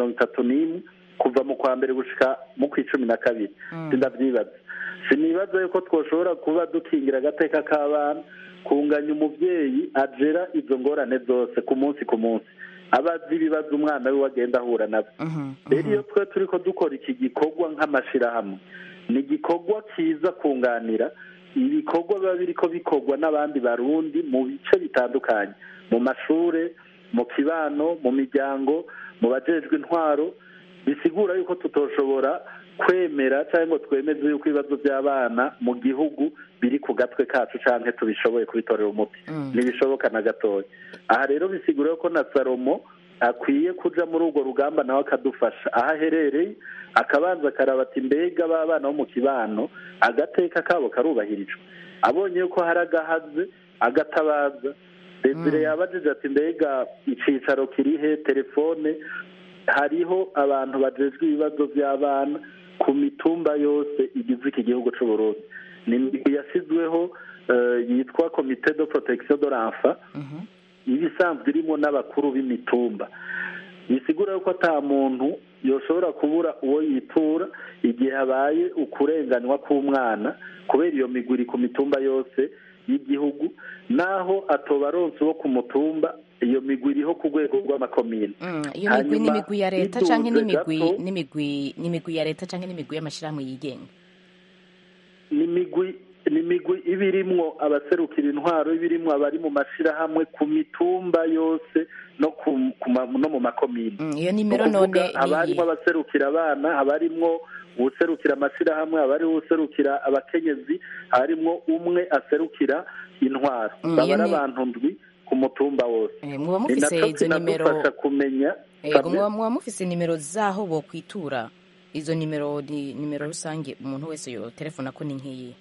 31 kuva mu kwa mbere gushika mu kwa 12. Sindavyibaza. Sinibaza yuko twoshobora kuba dukingira agateka k'abana kunganya umuvyeyi agera izo ngorane zose ku munsi abazi ibibazo umwana we wagenda ahura nabyo. Rero iyo twe turiko dukora iki gikorwa nk'amashirahamwe, ni igikorwa kiza kunganira ibikorwa biba biriko bikorwa n'abandi barundi mu bice bitandukanye, mu mashure, mu kibano, mu miryango, mu bajejwe intwaro. Bisigura yuko tutoshobora kwemera cyangwa twemeze yuko ibibazo by'abana mu gihugu biri ku gatwe kacu canke tubishoboye kubitorera umuti. Ntibishoboka na gatoya. Aha rero bisigura ko na Salomo akwiye kuja muri urwo rugamba nawe akadufasha aho aherereye, akabanza akaraba ati mbega b'abana bo mu kibano agateka kabo karubahirijwe. Abonye yuko hari agahaze agatabaza. Desire yabajije ati mbega icicaro kirihe, telefone. Hariho abantu bajejwe ibibazo by'abana ku mitumba yose igize iki gihugu cy'u Burundi. Ni yasizweho yitwa Comité de Protection de l'Enfant, ibisanzwe irimo n'abakuru b'imitumba. Bisigura yuko ata muntu yoshobora kubura uwo yitura igihe habaye ukurenganywa k'umwana kubera iyo miguri ku mitumba yose y'igihugu naho atobaronse bo ku mutumba iyo migwi iriho ku rwego rw'amakomine. Iyo migwi ni imigwi ya leta canke n'imigwi ya leta canke n'imigwi y'amashirahamwe yigenga? Ni imigwi iba irimwo abaserukira intwaro, iba irimwo abari mu mashirahamwe ku mitumba yose no mu makomine. Iyo nimero none abarimwo abaserukira abana, abarimwo uwuserukira amashirahamwe, abariho uwuserukira abakenyezi, harimwo umwe aserukira intwaro, baba ari abantu ndwi ku mutumba wose. Muba mufise izo nimero kumenya muba mufise nimero zaho bokwitura? Izo nimero ni nimero rusange umuntu wese yo telefona ko ni nkiyi?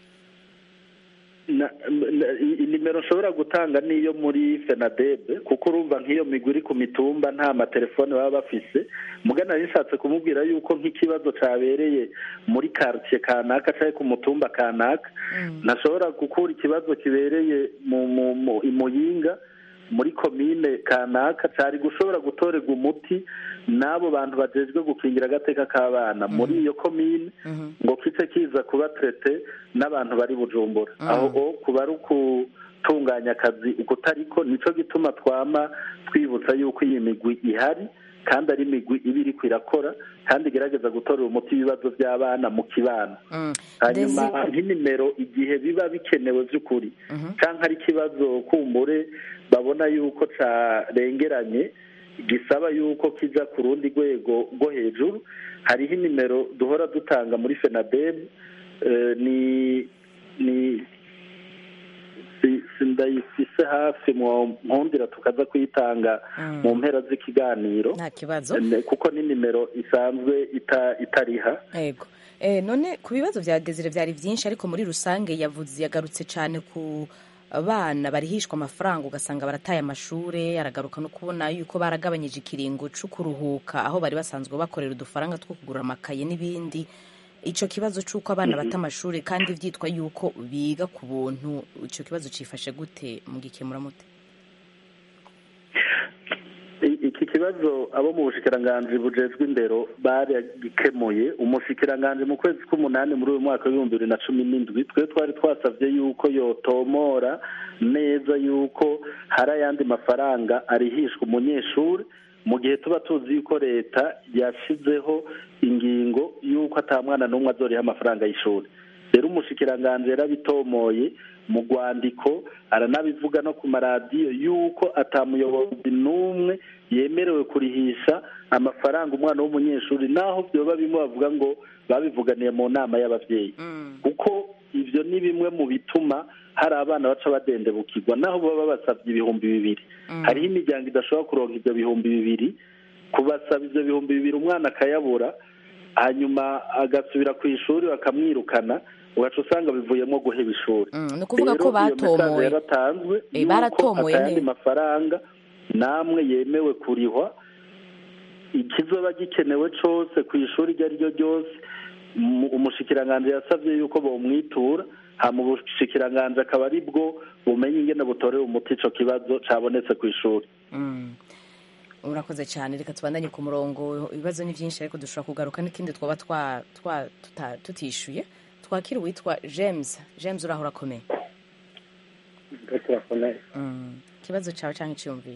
Inimero nshobora gutanga niyo muri FENADEB kuko urumva nk'iyo migwi iri ku mitumba nta matelefone baba bafise. Mugana nishatse kumubwira yuko nk'ikibazo cabereye muri quartier kanaka cyangwa ku mutumba kanaka nashobora gukura ikibazo kibereye mu Imuyinga muri komine kanaka cyari gushobora gutorerwa umuti n'abo bantu bajejwe gukingira agateka k'abana muri iyo komine ngo kice kiza kuba traité n'abantu bari Bujumbura. Aho kuba ari ukutunganya akazi ukutariko, nico gituma twama twibutsa yuko iyi migwi ihari kandi ari imigwi iba iriko irakora kandi igerageza gutorera umuti ibibazo by'abana mu kibano. Hanyuma nk'inimero igihe biba bikenewe by'ukuri canke ari ikibazo kumbure babona yuko carengeranye gisaba yuko kija ku rundi rwego rwo hejuru, hariho inimero duhora dutanga muri FENADEB sindayifise hafi nkundira tukaza kuyitanga mu mpera z'ikiganiro nta kibazo kuko ni nimero isanzwe itariha. Yego. None ku bibazo vya Desire vyari vyinshi, ariko muri rusange yagarutse cyane ku abana barihishwa amafaranga ugasanga barataye amashure, aragaruka no kubona yuko baragabanyije ikiringo cyo kuruhuka aho bari basanzwe bakorera udufaranga two kugura amakaye n'ibindi. Ico kibazo c'uko abana bata amashure kandi vyitwa yuko biga ku buntu, ico kibazo cifashe gute mugikemura mute? Iki kibazo abo mu bushikiranganji bujejwe indero baragikemuye. Umushikiranganji mu kwezi k'umunani muri uyu mwaka w'ibihumbi 2017 twe twari twasavye yuko yotomora neza yuko hari ayandi mafaranga arihishwa umunyeshuri mu gihe tuba tuzi yuko leta yashizeho ingingo yuko ata mwana n'umwe azoriha amafaranga y'ishuri. Rero umushikiranganji yarabitomoye mu rwandiko, aranabivuga no ku maradiyo yuko atamuyobozi n'umwe yemerewe kurihisha amafaranga umwana w'umunyeshuri, naho byoba bimwe bavuga ngo babivuganiye mu nama y'abavyeyi. Kuko ivyo ni bimwe mu bituma hari abana baca badendebukirwa naho baba babasavye 2,000. Hariho imiryango idashobora kuronka ivyo 2,000, kubasaba ivyo 2,000 umwana akayabura, hanyuma agasubira ku ishuri bakamwirukana, ugaca usanga bivuyemo guheba ishuri. Ni ukuvuga ko batomoye yaratanzwe baratomoye ayandi mafaranga namwe yemewe kurihwa, ikizoba gikenewe cose ku ishuri iryo ari ryo ryose. Umushikiranganji yasavye yuko bomwitura, hama ubushikiranganji akaba ari bwo bumenye ingene butorera umuti ico kibazo cabonetse ku ishuri. Urakoze cyane, reka tubandanye ku murongo. Ibibazo ni byinshi ariko dushobora kugaruka n'ikindi twaba tutishyuye. Twakira uwitwa James. James, uraho urakomeye? Ikibazo cyawe cyangwa icyumviye?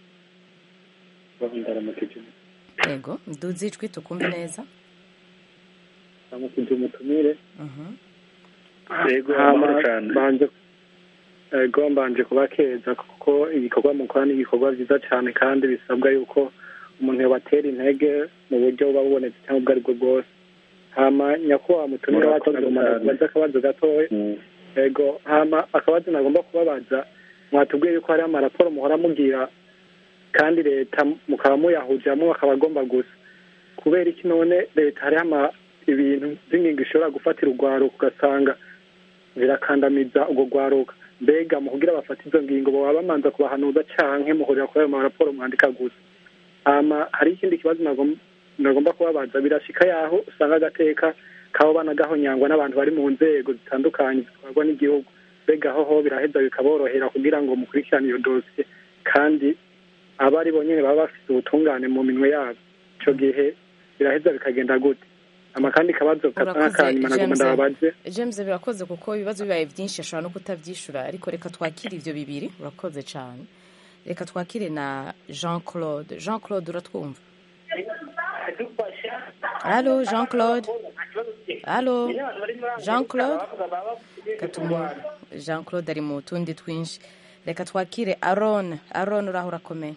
Yego, nduzi ijwi tukumve neza. Amukije umutumire. Yego, amahoro cyane. Mbanje kubakeza kuko igikorwa mukora ni igikorwa byiza cyane kandi bisabwa yuko umuntu yobatera intege mu buryo buba bubonetse cyangwa ubwo ari bwo bwose. Hama nyakubahwa mutumire wacu nagomba kubaza akabazo gatoya. Yego, hama akabazo nagomba kubabaza, mwatubwiye yuko hari amaraporo muhora mugira kandi leta mukaba muyahujamo akaba agomba gusa. Kubera iki none leta hari ibintu by'ingingo ishobora gufatira urwaruka ugasanga birakandamiza urwo rwaruka? Mbega mu kugira bafata izo ngingo baba bamanza kubahanuza canke muhurira kuri ayo maraporo mwandika gusa? Hari ikindi kibazo nagomba kubabaza, birashika yaho usanga agateka kabo bana gahonyangwa n'abantu bari mu nzego zitandukanye zitwarwa n'igihugu. Mbega ho biraheza bikaborohera kugira ngo mukurikirane iyo dosiye kandi abari bonyene baba bafite ubutungane mu minwe yabo, ico gihe biraheza bikagenda gute? amakandi kabazo gasa n'akanyuma nagomba ndababaze. James birakoze kuko ibibazo bibaye byinshi ashobora no kutabyishura, ariko reka twakire ivyo bibiri. Urakoze cyane. Reka twakire na Jean Claude. Jean Claude uratwumva? Allô Jean Claude? Allô Jean Claude? Jean Claude ari mu tundi twinshi. Reka twakire Aaron. Aaron uraho urakomeye?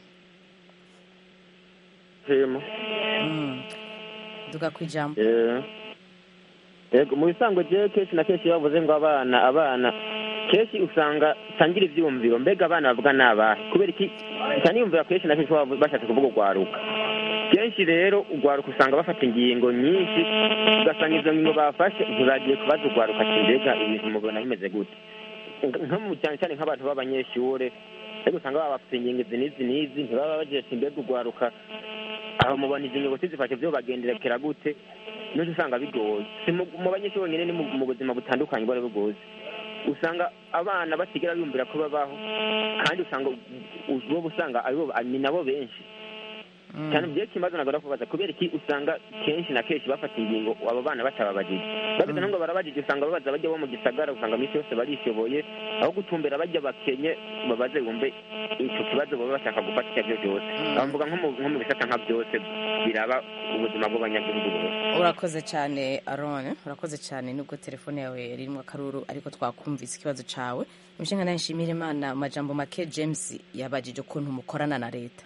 Duga kwijambo. Yego mu bisango je kenshi na kenshi bavuze ngo abana kenshi usanga tangira ivyumviro mbega abana bavuga nabahe kubera iki taniyumvira kenshi na kenshi bashatse kuvuga ugwaruka kenshi rero ugwaruka usanga bafata ingingo nyinshi ugasanga izo ngingo bafashe nturagiye kubaza ugwaruka mbega ibintu mubona bimeze gute nko mu cyane nk'abantu b'abanyeshure ariko usanga baba bafite ingingo izi ntibaba bagiye mbega ugwaruka aho mubona izi ngingo zifashe byo bagenderekera gute n'uko usanga bigoye si mu banyeshuri nyine ni mu buzima butandukanye bari bugoze usanga abana batigera biyumvira ko babaho kandi usanga uwo usanga ni nabo benshi cyane byo kimaze nagora kubaza kubera iki usanga kenshi na kenshi bafata ingingo abo bana batababagije babize ngo barabagije usanga babaza bajya bo mu gisagara usanga misi yose barishoboye aho gutumbera bajya bakenye babaze bumve icyo kibazo baba bashaka gufata icyo byose bamvuga nko mu bisata nka byose biraba ubuzima bw'abanyagihugu bose. Urakoze cyane Aaron, urakoze cyane nubwo telefone yawe irimwe akaruru ariko twakumvise ikibazo cawe. Umushinga nawe nshimira Imana majambo make James yabajije ukuntu mukorana na leta.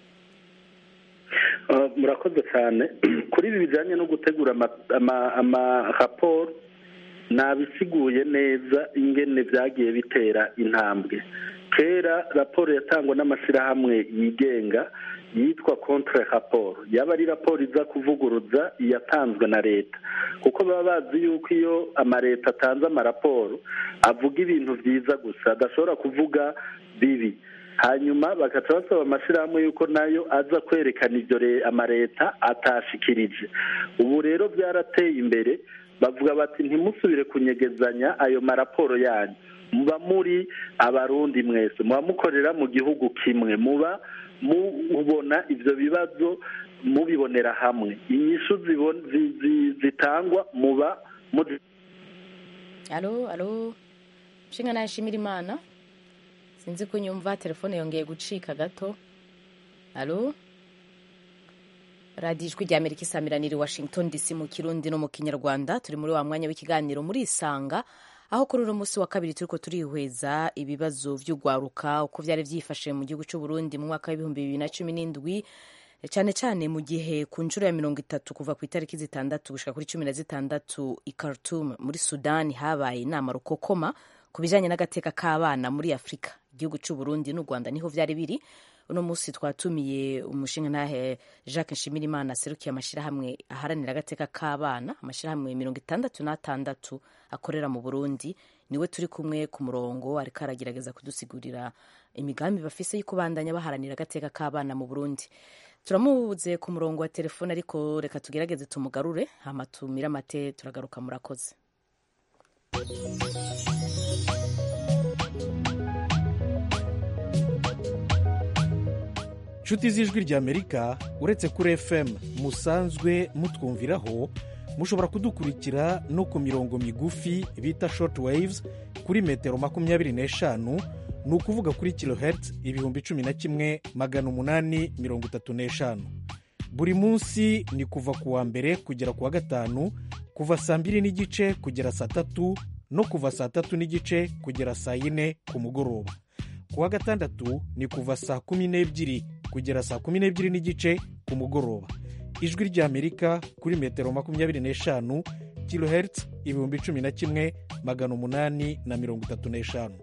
Murakoze cyane kuri ibi bijyanye no gutegura amaraporo nabisiguye neza ingene byagiye bitera intambwe. Kera raporo yatangwa n'amashyirahamwe yigenga yitwa contre rapport, yaba ari raporo iza kuvuguruza iyatanzwe na leta kuko baba bazi yuko iyo amaleta atanze amaraporo avuga ibintu byiza gusa adashobora kuvuga bibi, hanyuma bagaca basaba amashyirahamwe yuko nayo aza kwerekana ibyo amaleta atashikirije. Ubu rero byarateye imbere, bavuga bati ntimusubire kunyegezanya ayo maraporo yanyu, muba muri abarundi mwese, muba mukorera mu gihugu kimwe, muba mubona ibyo bibazo mubibonera hamwe, inyishu zitangwa muba Alo nshinga nashimira Imana, sinzi ko nyumva telefone yongeye gucika gato. Alo Radio Ijwi ry'Amerika isamiranira Washington DC mu Kirundi no mu Kinyarwanda. Turi muri wa mwanya w'ikiganiro muri Isanga, aho kuri uno munsi wa kabiri turiko turihweza ibibazo vy'ugwaruka uko vyari vyifashe mu gihugu cy'u Burundi mu mwaka wa 2017 cyane cyane mu gihe ku nshuro ya 30 kuva ku itariki 6 gushika kuri 16 i Khartoum muri Sudan habaye inama rukokoma ku bijanye n'agateka k'abana muri Afrika. Igihugu cy'u Burundi n'u Rwanda niho vyari biri. Uno munsi twatumiye umushinga nahe Jacques Nshimirimana serukiye amashirahamwe aharanira agateka k'abana, amashirahamwe 66 akorera mu Burundi. Niwe turi kumwe ku murongo ariko aragerageza kudusigurira imigambi bafise yo kubandanya baharanira agateka k'abana mu Burundi. Turamubuze ku murongo wa telefone ariko reka tugerageze tumugarure hama tumira mate turagaruka. Murakoze. Nshuti z'Ijwi ry'Amerika, uretse kuri FM musanzwe mutwumviraho, mushobora kudukurikira no ku mirongo migufi bita short waves kuri metero 25, ni ukuvuga kuri kilohertz 11,835. Buri munsi ni kuva ku wa mbere kugera ku wa gatanu, kuva saa 2:30 kugera saa 3 no kuva saa 3:30 kugera saa 4 ku mugoroba. Ku wa gatandatu ni kuva saa 12 kugera saa 12:30 ku mugoroba. Ijwi ry'Amerika kuri metero 25 kilohertz 11,835.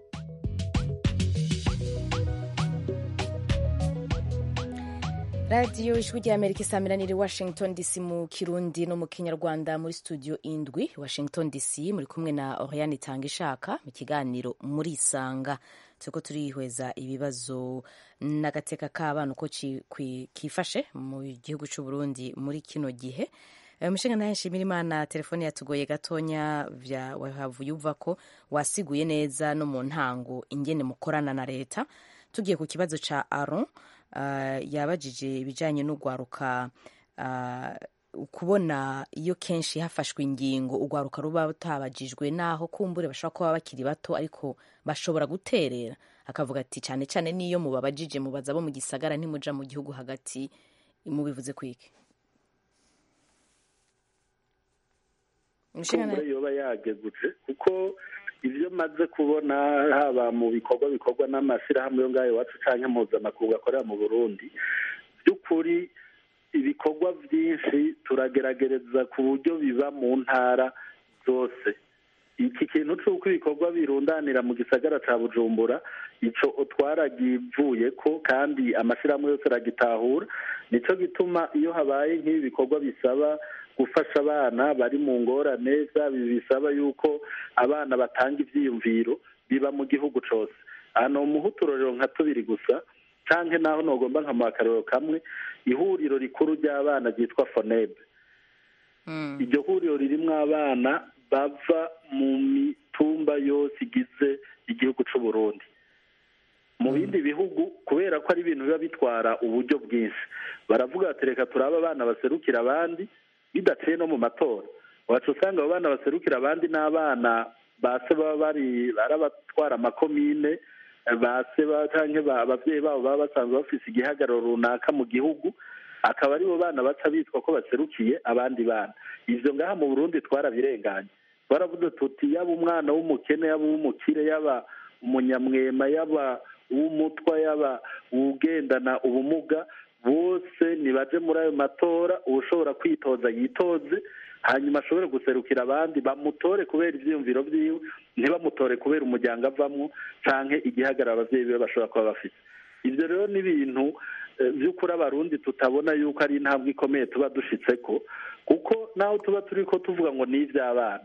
Radio Ijwi ry'Amerika isamiranira Washington DC mu Kirundi no mu Kinyarwanda. Muri studio indwi Washington DC muri kumwe na Oriane Tangishaka mu kiganiro muri Isanga. Tuko turihweza ibibazo n'agateka k'abana uko kifashe mu gihugu cy'u Burundi muri kino gihe. Umushinga nahe Nshimirimana telefone yatugoye gatonya vya wahavuye uva ko wasiguye neza no mu ntango ingene mukorana na leta. Tugiye ku kibazo ca Aaron yabajije ibijanye n'ugwaruka kubona iyo kenshi hafashwe ingingo urwaruka ruba rutabajijwe naho kumbure bashobora kuba bakiri bato ariko bashobora guterera akavuga ati cyane cyane n'iyo mubabajije mubaza bo mu gisagara ntimuja mu gihugu hagati mubivuze kwiki kumbure yoba yageguje kuko ibyo maze kubona haba mu bikorwa n'amashyirahamwe yo ngaho iwacu cyangwa mpuzamakungu akorera mu Burundi by'ukuri ibikorwa byinshi turageragereza ku buryo biba mu ntara zose. Iki kintu cy'uko ibikorwa birundanira mu gisagara cya Bujumbura icyo twaragivuye ko kandi amashyirahamwe yose aragitahura, nicyo gituma iyo habaye nk'ibi bikorwa bisaba gufasha abana bari mu ngorane bisaba yuko abana batanga ibyiyumviro biba mu gihugu cyose. Hano muha uturorero nka tubiri gusa cyangwa naho ntugomba nka mu akarorero kamwe, ihuriro rikuru ry'abana ryitwa FONEB. Iryo huriro ririmo abana bava mu mitumba yose igize igihugu cy'u Burundi. Mu bindi bihugu kubera ko ari ibintu biba bitwara uburyo bwinshi, baravuga bati reka turabe abana baserukira abandi bidaciye no mu matora. Wacu usanga abo bana baserukira abandi n'abana base baba bari abatwara amakomine, base cyangwa ababyeyi babo baba basanzwe bafise igihagararo runaka mu gihugu, akaba aribo bana baca bitwa ko baserukiye abandi bana. Ivyo ngaha mu Burundi twarabirenganye, twaravuze tuti yaba umwana w'umukene, yaba uw'umukire, yaba umunyamwema, yaba uw'umutwa, yaba uwugendana ubumuga, bose nibaje muri ayo matora. Ushobora kwitoza yitoze, hanyuma ashobore guserukira abandi, bamutore kubera ivyiyumviro vyiwe, ntibamutore kubera umuryango avamwo canke igihagararo abavyeyi biwe bashobora kuba bafite. Ivyo rero ni ibintu vy'ukuri abarundi tutabona yuko ari intambwe ikomeye tuba dushitseko, kuko naho tuba turiko tuvuga ngo ni ivy'abana,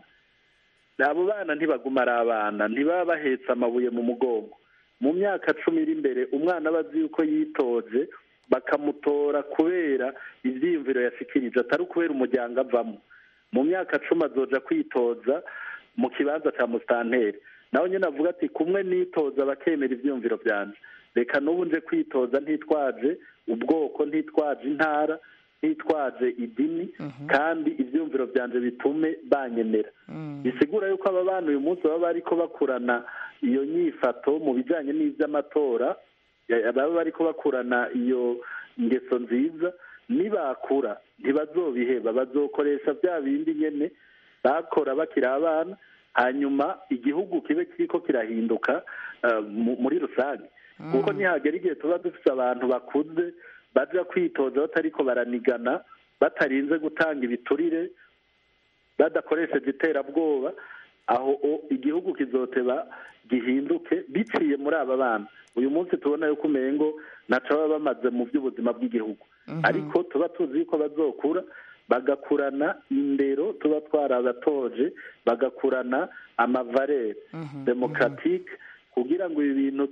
abo bana ntibaguma ari abana, ntibaba bahetse amabuye mu mugongo. Mu myaka 10 iri imbere umwana aba azi yuko yitoje, bakamutora kubera ivyiyumviro yashikirije, atari ukubera umuryango avamo. Mu myaka 10 azoja kwitoza mu kibanza ca musitanteri, nawe nyene avuga ati kumwe nitoza bakemera ivyiyumviro vyanje, reka n'ubu nje kwitoza ntitwaje ubwoko, ntitwaje intara, ntitwaje idini, kandi ivyiyumviro vyanje bitume banyemera. Bisigura yuko aba bana uyu munsi baba bariko bakurana iyo nyifato mu bijanye n'ivy'amatora, baba bariko bakurana iyo ngeso nziza. Nibakura ntibazobiheba, bazokoresha bya bindi nyene bakora bakiri abana, hanyuma igihugu kibe kiriko kirahinduka muri rusange. Kuko nihagera igihe tuba dufise abantu bakuze baja kwitoza batariko baranigana, batarinze gutanga ibiturire, badakoresheje iterabwoba, aho igihugu kizoteba gihinduke biciye muri aba bana. Uyu munsi tubona yuko umengo naco baba bamaze mu by'ubuzima bw'igihugu, ariko tuba tuzi yuko bazokura bagakurana indero tuba twarabatoje, bagakurana amavarere demokratique, kugira ngo ibi bintu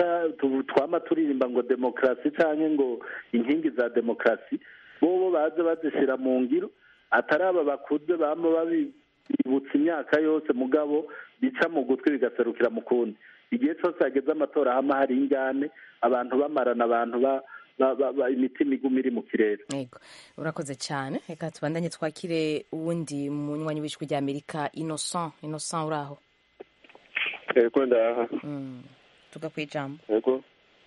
twama turirimba ngo demokrasi canke ngo inkingi za demokrasi bobo baze bazishira mu ngiro, atari aba bakuze bama babibutsa imyaka yose mugabo bica mu gutwi bigaserukira mu kundi. Igihe cyose hageze amatora hama hari ingane, abantu bamarana, abantu imitima iguma iri mu kirere. Yego, urakoze cyane. Reka tubandanye twakire uwundi munywanyi w'ijwi rya Amerika, Innocent. Innocent, uraho? Yego, ndaha. Tugakwijambo. Yego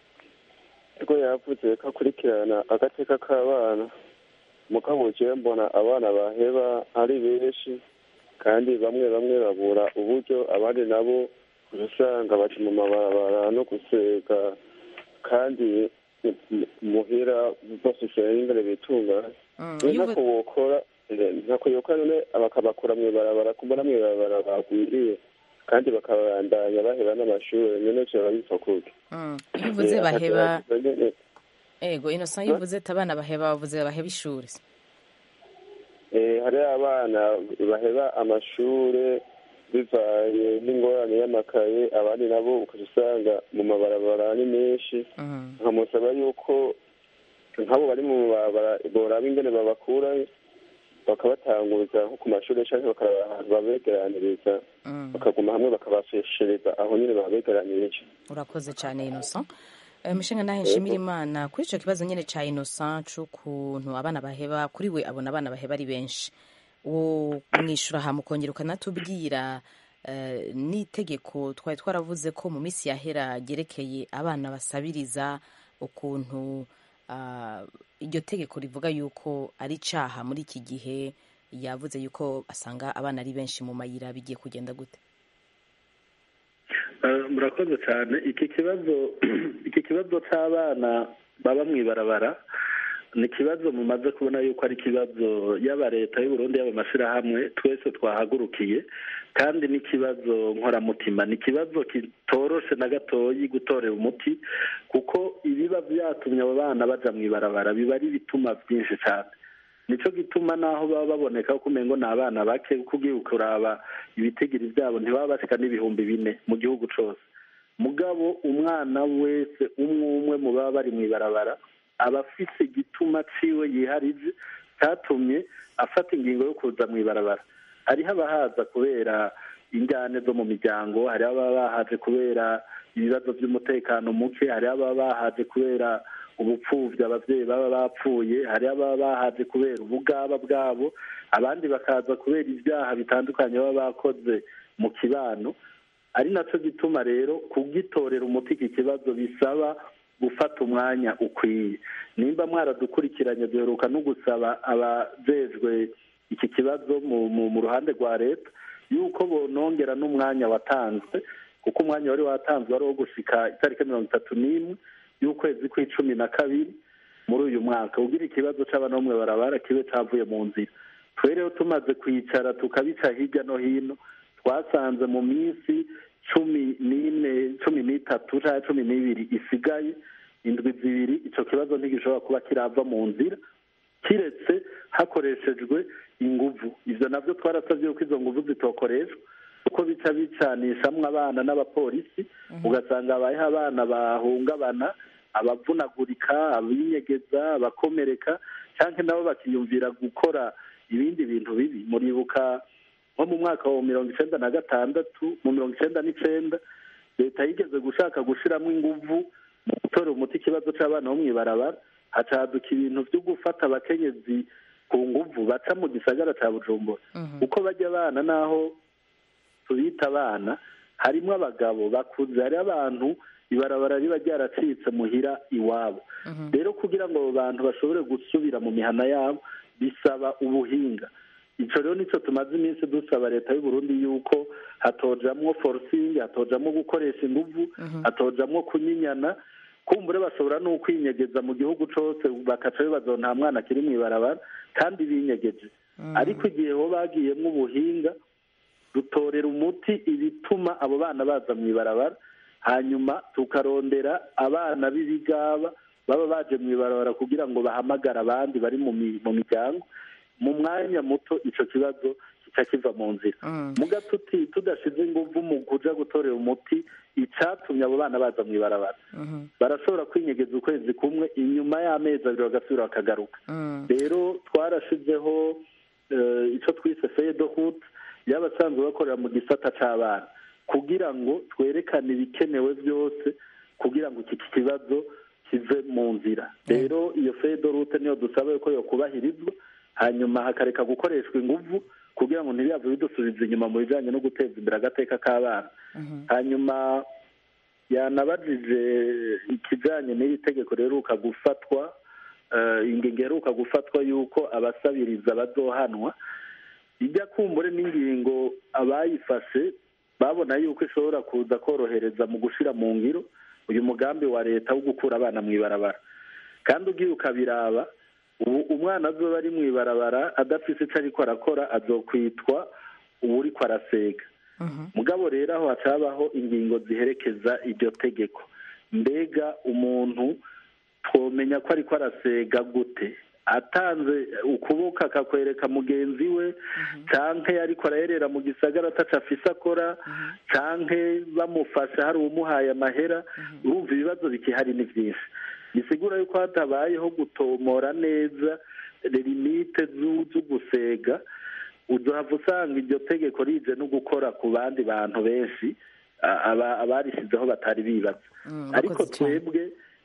yavuze ko akurikirana agateka k'abana, mugabo jewe mbona abana baheba ari benshi, kandi bamwe babura uburyo, abandi nabo usanga baca mu mabarabara no gusega, kandi muhira bafise ingene bitunga. Ntako yokora none bakabakura mw'ibarabara, kumbona mw'ibarabara bagwiriye, kandi bakabandanya baheba n'amashuri, nyene vyo babipfa kuki? Iyo uvuze baheba, ego Innocent, iyo uvuze abana baheba bavuze baheba ishuri? Hari abana baheba amashure bivanye n'ingorane y'amakaye, abandi nabo ukasanga mu mabarabara ni menshi. Nkamusaba yuko nk'abo bari mu mabarabara boraba ingene babakurayo, bakabatanguza nko ku mashuri canke bakaraba ahantu babegeraniriza, bakaguma hamwe bakabafeshereza aho nyene babegeranirije. Urakoze cyane Innocent. Mushinga nahe nshimira Imana kuri ico kibazo nyene ca Innocent c'ukuntu abana baheba, kuri we abona abana baheba ari benshi, uwo mwishura hamukongera ukanatubwira n'itegeko twari twaravuze ko mu minsi yahera ryerekeye abana basabiriza, ukuntu iryo tegeko rivuga yuko ari icaha muri iki gihe, yavuze yuko asanga abana ari benshi mu mayira, bigiye kugenda gute? Murakoze cyane. Iki kibazo cy'abana baba mw'ibarabara ni ikibazo mumaze kubona yuko ari ikibazo yaba leta y'u Burundi yaba amashyirahamwe twese twahagurukiye, kandi ni ikibazo nkoramutima, ni ikibazo kitoroshe na gatoyi gutorera umuti, kuko ibiba byatumye abo bana baja mw'ibarabara biba ari bituma byinshi cyane. Nico gituma naho baba baboneka ko umengo ni abana bake, kugiye kuraba ibitigiri byabo ntibaba bashika n'ibihumbi 4 mu gihugu cose. Mugabo umwana wese umwe mu baba bari mw'ibarabara aba afise igituma ciwe yiharije cyatumye afata ingingo yo kuza mw'ibarabara. Hariho abahaza kubera injyane zo mu miryango, hariho ababa bahaje kubera ibibazo by'umutekano muke, hariho ababa bahaje kubera ubupfuvyi abavyeyi baba bapfuye, hariho ababa bahaje kubera ubugaba bwabo, abandi bakaza kubera ibyaha bitandukanye baba bakoze mu kibano. Ari naco gituma rero kugitorera umuti iki kibazo bisaba gufata umwanya ukwiye. Nimba mwaradukurikiranye duheruka no gusaba abajejwe iki kibazo mu ruhande rwa leta yuko bonongera n'umwanya watanzwe, kuko umwanya wari watanzwe wari wo gushika itariki 31 y'ukwezi kwa12 muri uyu mwaka, ugira ikibazo c'abana bamwe barabara kibe cavuye mu nzira. Twereho tumaze kwicara tukabica hirya no hino, twasanze mu minsi 14, 13 canke 12 isigaye, indwi zibiri ico kibazo ntigishobora kuba kirava mu nzira kiretse hakoreshejwe inguvu. Ivyo navyo twarasavye yuko izo nguvu zitokoreshwa, kuko bica bicanishamwo abana n'abapolisi, ugasanga abayeho abana bahungabana, abavunagurika, abinyegeza, abakomereka, canke nabo bakiyumvira gukora ibindi bintu bibi. Muribuka nko mu mwaka wa 1996 mu 1999 leta yigeze gushaka gushiramo inguvu mu gutora umuti ikibazo c'abana bo mw'ibarabara, hacaduka ibintu vyo gufata abakenyezi ku nguvu baca mu gisagara ca Bujumbura. Uko bajya abana naho tubita abana, harimwo abagabo bakuze, hari abantu ibarabara riba ryaracitse muhira iwabo. Rero kugira ngo abo bantu bashobore gusubira mu mihana yabo bisaba ubuhinga. Ico rero nico tumaze iminsi dusaba leta y'u Burundi yuko hatojamwo forcing, hatojamwo gukoresha inguvu, hatojamwo kunyinyana. Kumbure bashobora no kwinyegeza mu gihugu cose bakaca bibaza nta mwana akiri mw'ibarabara kandi binyegeje. Ariko igihe ho bagiyemwo ubuhinga dutorera umuti ibituma abo bana baza mw'ibarabara, hanyuma tukarondera abana b'ibigaba baba baje mw'ibarabara kugira ngo bahamagara abandi bari mu miryango. Mu mwanya muto ico kibazo kica kiva mu nzira. Muga tudashize inguvu mu kuja gutorera umuti icatumye abo bana baza mw'ibarabara, barashobora kwinyegeza ukwezi kumwe, inyuma y'amezi 2 bagasubira bakagaruka. Rero twarashizeho ico twise feuille de route y'abasanzwe bakorera mu gisata c'abana, kugira ngo twerekane ibikenewe byose kugira ngo iki kibazo kive mu nzira. Rero iyo feuille de route niyo dusaba ko yo kubahirizwa, hanyuma hakareka gukoreshwa inguvu kugira ngo ntibiyave bidusubiza inyuma mu bijanye no guteza imbere agateka k'abana. Hanyuma yanabajije ikijanye n'iri tegeko riheruka gufatwa, ingingo iheruka gufatwa yuko abasabiriza bazohanwa. Ijya kumbure n'ingingo abayifashe babona yuko ishobora kuza korohereza mu gushira mu ngiro uyu mugambi wa leta wo gukura abana mw'ibarabara. Kandi ugiye ukabiraba, umwana azoba ari mw'ibarabara adafise ico ariko arakora azokwitwa uwuriko arasega. Mugabo rero aho hacabaho ingingo ziherekeza iryo tegeko. Mbega umuntu twomenya ko ariko arasega gute? Atanze ukuboko akakwereka mugenzi we, canke ariko arayerera mu gisagara ataca afise akora, canke bamufasha hari uwumuhaye amahera. Urumva ibibazo bikihari ni vyinshi. Bisigura yuko hatabayeho gutomora neza limite zo gusega, uzohava usanga iryo tegeko rije no gukora ku bandi bantu benshi abarishizeho batari bibaza. Ariko twebwe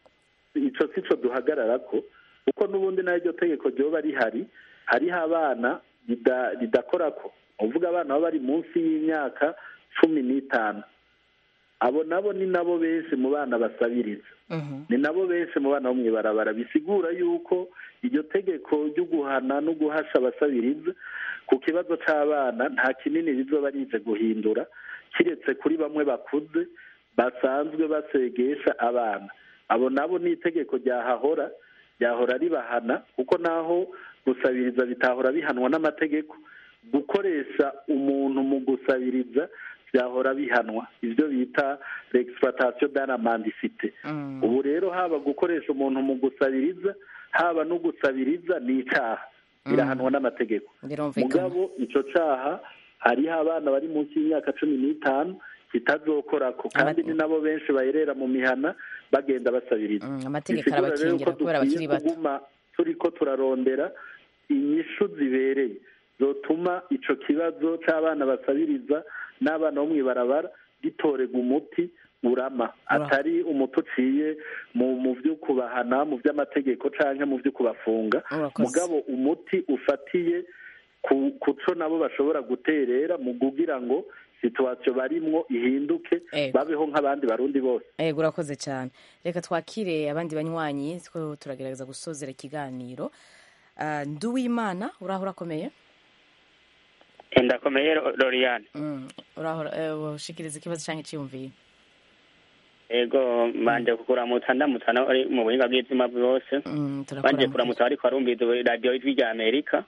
ico sico duhagarara ko kuko n'ubundi nayo iryo tegeko ryoba rihari hariho abana ridakorako uvuga abana baba bari munsi y'imyaka 15 abo nabo ni nabo benshi mu bana basabiriza ni nabo benshi mu bana bo mw'ibarabara bisigura yuko iryo tegeko ryo guhana no guhasha abasabiriza ku kibazo c'abana nta kinini bizoba rije guhindura kiretse kuri bamwe bakuze basanzwe basegesha abana abo nabo ni itegeko ryahora ribahana kuko naho gusabiriza bitahora bihanwa n'amategeko gukoresha umuntu mu gusabiriza byahora bihanwa ibyo bita l'exploitation de la mendicité ubu rero haba gukoresha umuntu mu gusabiriza haba no gusabiriza ni icaha birahanwa n'amategeko mugabo ico caha hariho abana bari munsi y'imyaka 15 kitazokorako kandi ni nabo benshi bayerera mu mihana bagenda basabiriza amategeko arabakingira kubera bakiri bato turiko turarondera inyishu zibereye zotuma ico kibazo c'abana basabiriza n'abana bo mw'ibarabara gitorega umuti urama atari umuti uciye mu vyo kubahana mu vy'amategeko canke mu vyo kubafunga mugabo umuti ufatiye kuco nabo bashobora guterera mu kugira ngo situasiyo barimwo ihinduke babeho nk'abandi barundi bose urakoze cyane reka twakire abandi banywanyi turagerageza gusozera ikiganiro Nduwimana urakomeye ndakomeye Loriane ushikiriza ikibazo cyangwa icyiyumviye ego mbanje kukuramutsa ndamutsa mu buhinga bw'izima bwose banje kuramutsa ariko arumbiza radio ijwi rya Amerika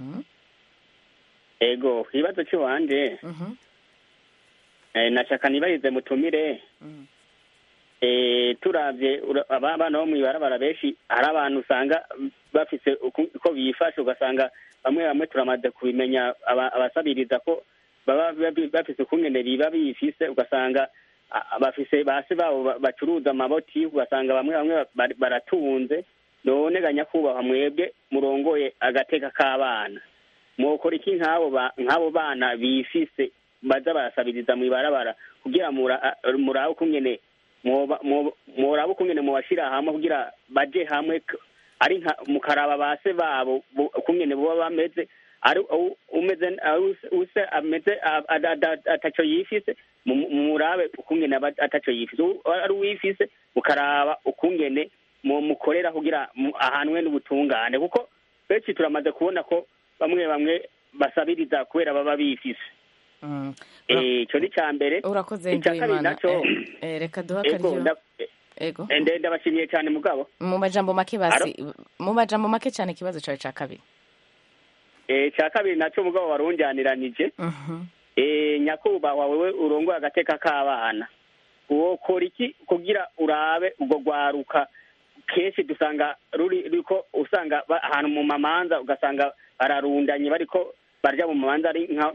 ego ikibazo cy'uwanje nashaka nibarize mutumire turavye abana bo mw'ibarabara benshi hari abantu usanga bafise uko bifashe ugasanga bamwe turamaze kubimenya abasabiriza ko baba bafise ukungene biba bifise ugasanga bafise base babo bacuruza amaboti ugasanga bamwe baratunze none ganyakubahwa mwebwe murongoye agateka k'abana mwokora iki nk'abo bana bifise baza barasabiriza mw'ibarabara kugira murabe ukungene murabe ukungene mubashira hamwe kugira baje hamwe ari mukaraba base babo ukungene boba bameze ari umeze use ameze ataco yifise murabe ukungene ataco yifise ari uwifise mukaraba ukungene mukorera kugira ahanwe n'ubutungane kuko benshi turamaze kubona ko bamwe basabiriza kubera baba bifise ico ni cambere urakoze Nduwimana reka duhakaryo ego ndabashimiye cyane mugabo mu majambo make basi mu majambo make cyane kibazo cyawe ca kabiri ca kabiri naco mugabo warunjaniranije nyakubahwa wewe urongoye agateka k'abana wokora iki kugira urabe ubwo gwaruka kenshi dusanga ruriko usanga ahantu mu mamanza ugasanga bararundanye bariko barya mu mamanza ari nka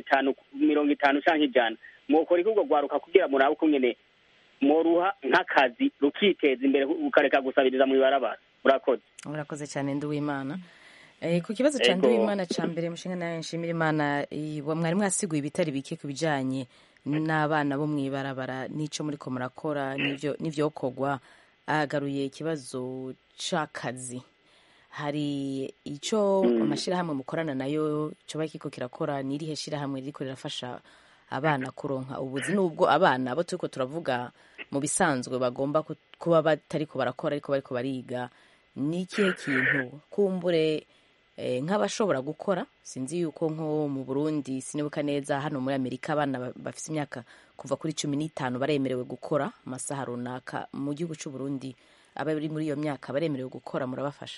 50 canke 100 mwokora iki ubwo gwaruka kugira murabe ukungene moruha nk'akazi rukiteza imbere ukareka gusabiriza mw'ibarabara urakoze cyane Nduwimana ku kibazo cya Nduwimana ca mbere mushinga nawe nshimira Imana mwari mwasiguye ibitari bike ku bijanye n'abana bo mw'ibarabara n'ico muriko murakora n'ivyokorwa agaruye ikibazo c'akazi hari ico amashirahamwe mukorana nayo coba kiko kirakora n'irihe shirahamwe ririko rirafasha abana kuronka ubuzi nubwo abana abo turiko turavuga mu bisanzwe bagomba kuba batariko barakora ariko bariko bariga ni ikihe kintu kumbure nk'abashobora gukora sinzi yuko nko mu Burundi sinibuka neza hano muri Amerika abana bafite imyaka kuva kuri 15 baremerewe gukora amasaha runaka mu gihugu cy'u Burundi abari muri iyo myaka baremerewe gukora murabafasha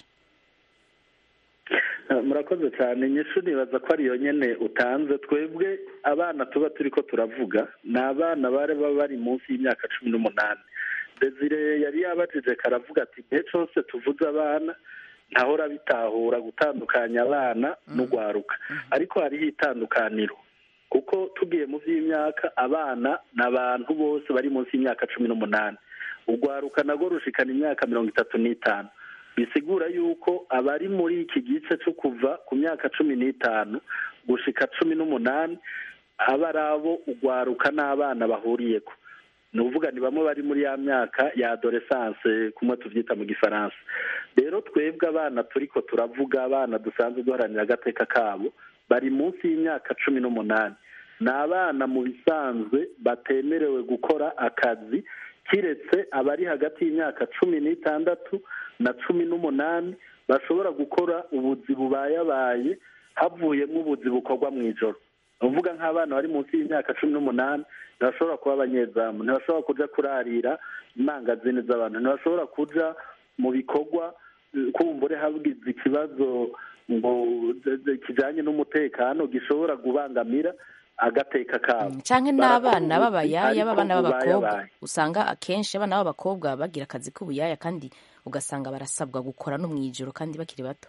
murakoze cyane nyeshu nibaza ko ariyo nyene utanze twebwe abana tuba turiko turavuga ni abana bari munsi y'imyaka 18 Desire yari yabajije karavuga ati igihe cyose tuvuze abana ntahora bitahura gutandukanya abana n'ugwaruka ariko hariho itandukaniro kuko tugiye mu vy'imyaka abana n'abantu bose bari munsi y'imyaka 18 ugwaruka nago rushikana imyaka 35 bisigura yuko abari muri iki gice cyo kuva ku myaka 15 gushika 18 abarabo ugwaruka n'abana bahuriyeko ni ukuvuga ni bamwe bari muri ya myaka ya adolescence kumwe tuvyita mu gifaransa. Rero twebwe abana turiko turavuga, abana dusanzwe duharanira agateka kabo bari munsi y'imyaka 18. Ni abana mu bisanzwe batemerewe gukora akazi kiretse abari hagati y'imyaka 16 na 18 bashobora gukora ubuzi bubayabaye havuyemo ubuzi bukorwa mu ijoro. Uvuga nk'abana bari munsi y'imyaka 18 ntibashobora kuba abanyezamu, ntibashobora kuja kurarira imangazini z'abantu, ntibashobora kuja mu bikorwa kumbure hagize ikibazo ngo kijanye n'umutekano gishobora kubangamira agateka kabo. Canke n'abana b'abayaya b'abana b'abakobwa usanga akenshi abana b'abakobwa bagira akazi k'ubuyaya kandi ugasanga barasabwa gukora no mw'ijoro kandi bakiri bato.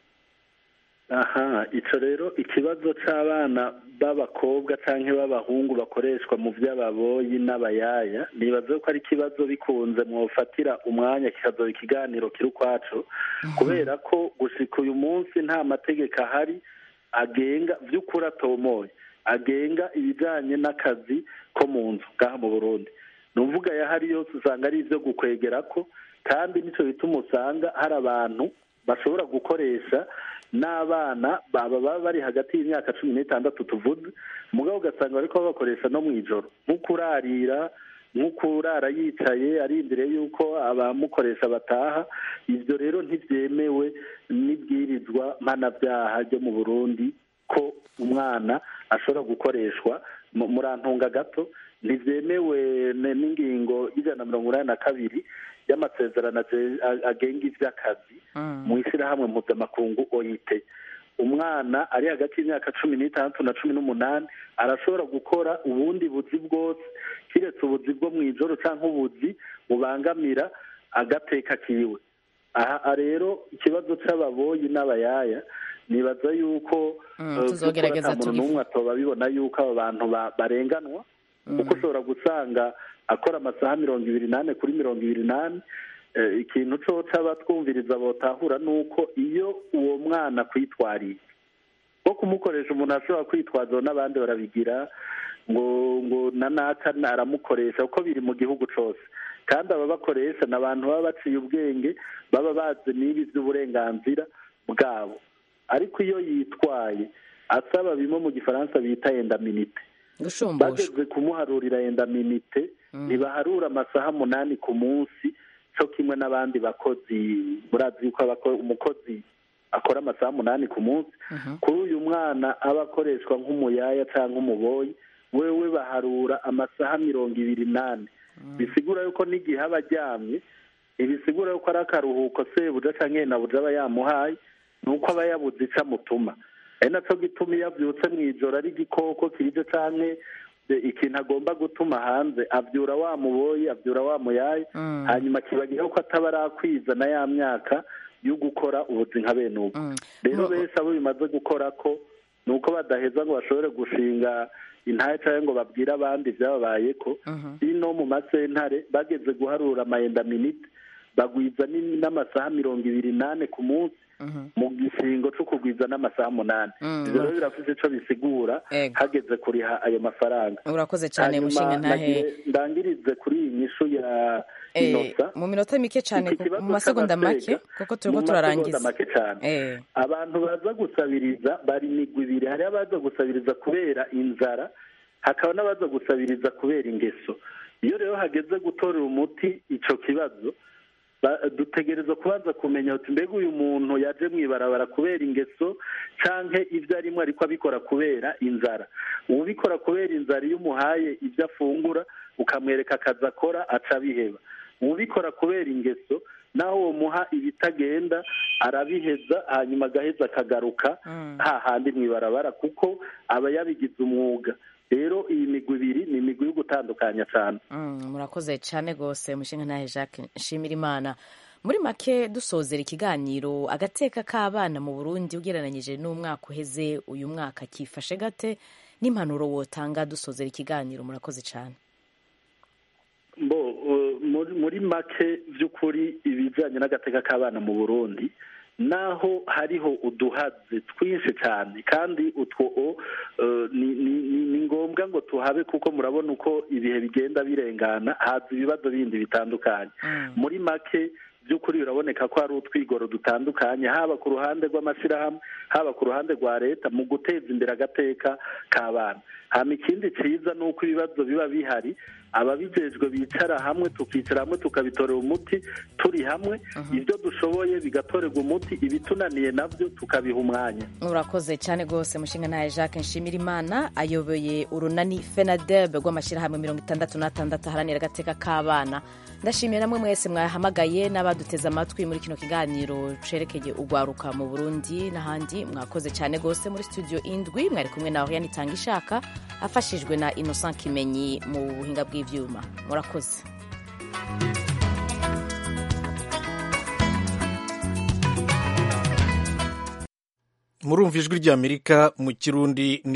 Aha, ico rero ikibazo c'abana b'abakobwa canke b'abahungu bakoreshwa mu vy'ababoyi n'abayaya nibaze ko ari ikibazo bikunze mwofatira umwanya kikazoba ikiganiro kiri ukwaco, kubera ko gushika uyu munsi nta mategeko ahari agenga vy'ukuri atomoye agenga ibijanye n'akazi ko mu nzu ngaha mu Burundi. Nuvuga yahari yose usanga ari ivyo gukwegerako, kandi nico bituma usanga hari abantu bashobora gukoresha n'abana baba bari hagati y'imyaka 16 tuvuze, mugabo ugasanga bariko bakoresha no mw'ijoro nk'ukurarira, nk'ukurara yicaye arindire yuko abamukoresha bataha. Ivyo rero ntivyemewe n'ibwirizwa mpanavyaha ryo mu Burundi ko umwana ashobora gukoreshwa. Murantunga gato, ntivyemewe n'ingingo y'182 y'amasezerano agenga ivy'akazi mu ishyirahamwe mpuzamakungu OIT. Umwana ari hagati y'imyaka 16 na 18 arashobora gukora ubundi buzi bwose kiretse ubuzi bwo mw'ijoro canke ubuzi bubangamira agateka kiwe. Aha rero ikibazo c'ababoyi n'abayaya nibaza yuko tuzogerageza n'umwe atoba bibona yuko abo bantu barenganwa, kuko ushobora gusanga akora amasaha 28 kuri 28. Ikintu co c'abatwumviriza botahura nuko iyo uwo mwana kwitwariye ko kumukoresha umuntu ashobora kwitwaza n'abandi barabigira ngo nanaka aramukoresha, uko biri mu gihugu cose, kandi aba bakoresha n'abantu baba baciye ubwenge, baba bazi n'ibi vy'uburenganzira bwabo. Ariko iyo yitwaye asaba bimwe mu gifaransa bita endaminite, bageze kumuharurira endaminite ntibaharura amasaha 8 ku munsi cyo kimwe n'abandi bakozi. Murazi yuko umukozi akora amasaha 8 ku munsi. Kuri uyu mwana aba akoreshwa nk'umuyaya cyangwa umuboyi, wewe baharura amasaha 28. Bisigura yuko n'igihe aba aryamye, ibisigura yuko ari akaruhuko sebuja canke nabuja aba yamuhaye, nuko aba yabuze ico amutuma. Ari naco gituma iyo avyutse mw'ijoro ari igikoko kirije canke ikintu agomba gutuma hanze, avyura wa muboyi, avyura wa muyaye, hanyuma kibagira ko ataba arakwiza na ya myaka yo gukora ubuzi nka bene ubu. Rero benshi abo bimaze gukora ko nuko badaheza ngo bashobore gushinga intahe canke ngo babwire abandi vyababayeko. Ino mu masentare bageze guharura amayenda minute bagwiza n'amasaha 28 ku munsi mu gishingo cyo kugwiza n'amasaha 8. Ivyo rero birafise ico bisigura hageze kuriha ayo mafaranga. Urakoze cyane mushinga ntahe. Ndangirize kuri iyi nyishu ya Inosa mu minota mike cyane, mu masegonda make kuko turiko turarangiza. Abantu baza gusabiriza bari migwi ibiri, hari abaza gusabiriza kubera inzara, hakaba n'abaza gusabiriza kubera ingeso. Iyo rero hageze gutorera umuti ico kibazo, dutegereza kubanza kumenya uti mbega uyu muntu yaje mwibarabara kubera ingeso canke ivyo arimwe ariko abikora kubera inzara. Ubikora kubera inzara iyo umuhaye ivyo afungura ukamwereka akazi akora aca biheba. Ubikora kubera ingeso naho uwo muha ibitagenda arabiheza, hanyuma agaheza akagaruka hahandi mwibarabara, kuko aba yabigize umwuga. Rero iyi migwi ibiri ni imigwi yo gutandukanya cyane. Murakoze cyane gose mushinga ntahe Jacques Nshimirimana. Muri make dusozera ikiganiro, agateka k'abana mu Burundi ugereranije n'umwaka uheze, uyu mwaka kifashe gate, n'impanuro wotanga dusozera ikiganiro? Murakoze cyane. Muri make by'ukuri ibijyanye n'agateka k'abana mu Burundi naho hariho uduhazi twinshi cyane, kandi utwo ni ngombwa kugira ngo tuhabe kuko murabona uko ibihe bigenda birengana haza ibibazo bindi bitandukanye muri make by'ukuri biraboneka ko hari utwigoro dutandukanye haba ku ruhande rw'amashyirahamwe haba ku ruhande rwa leta mu guteza imbere agateka k'abana hama ikindi cyiza ni uko ibibazo biba bihari ababijejwe bicara hamwe tukicara hamwe tukabitorera umuti turi hamwe ibyo dushoboye bigatorerwa umuti ibitunaniye nabyo tukabiha umwanya. Urakoze cyane rwose mushinga ntaye Jacques Nshimirimana ayoboye urunani FENADEB rw'amashyirahamwe 66 aharanira agateka k'abana. Ndashimiye namwe mwese mwahamagaye n'abaduteze amatwi muri kino kiganiro cerekeye ugwaruka mu Burundi n'ahandi. Mwakoze cyane rwose muri studio indwi mwari kumwe na Oriane Itangishaka afashijwe na Innocent Kimenyi mu buhinga bw'ivyuma. Murakoze. Murumva ijwi ry'Amerika mu Kirundi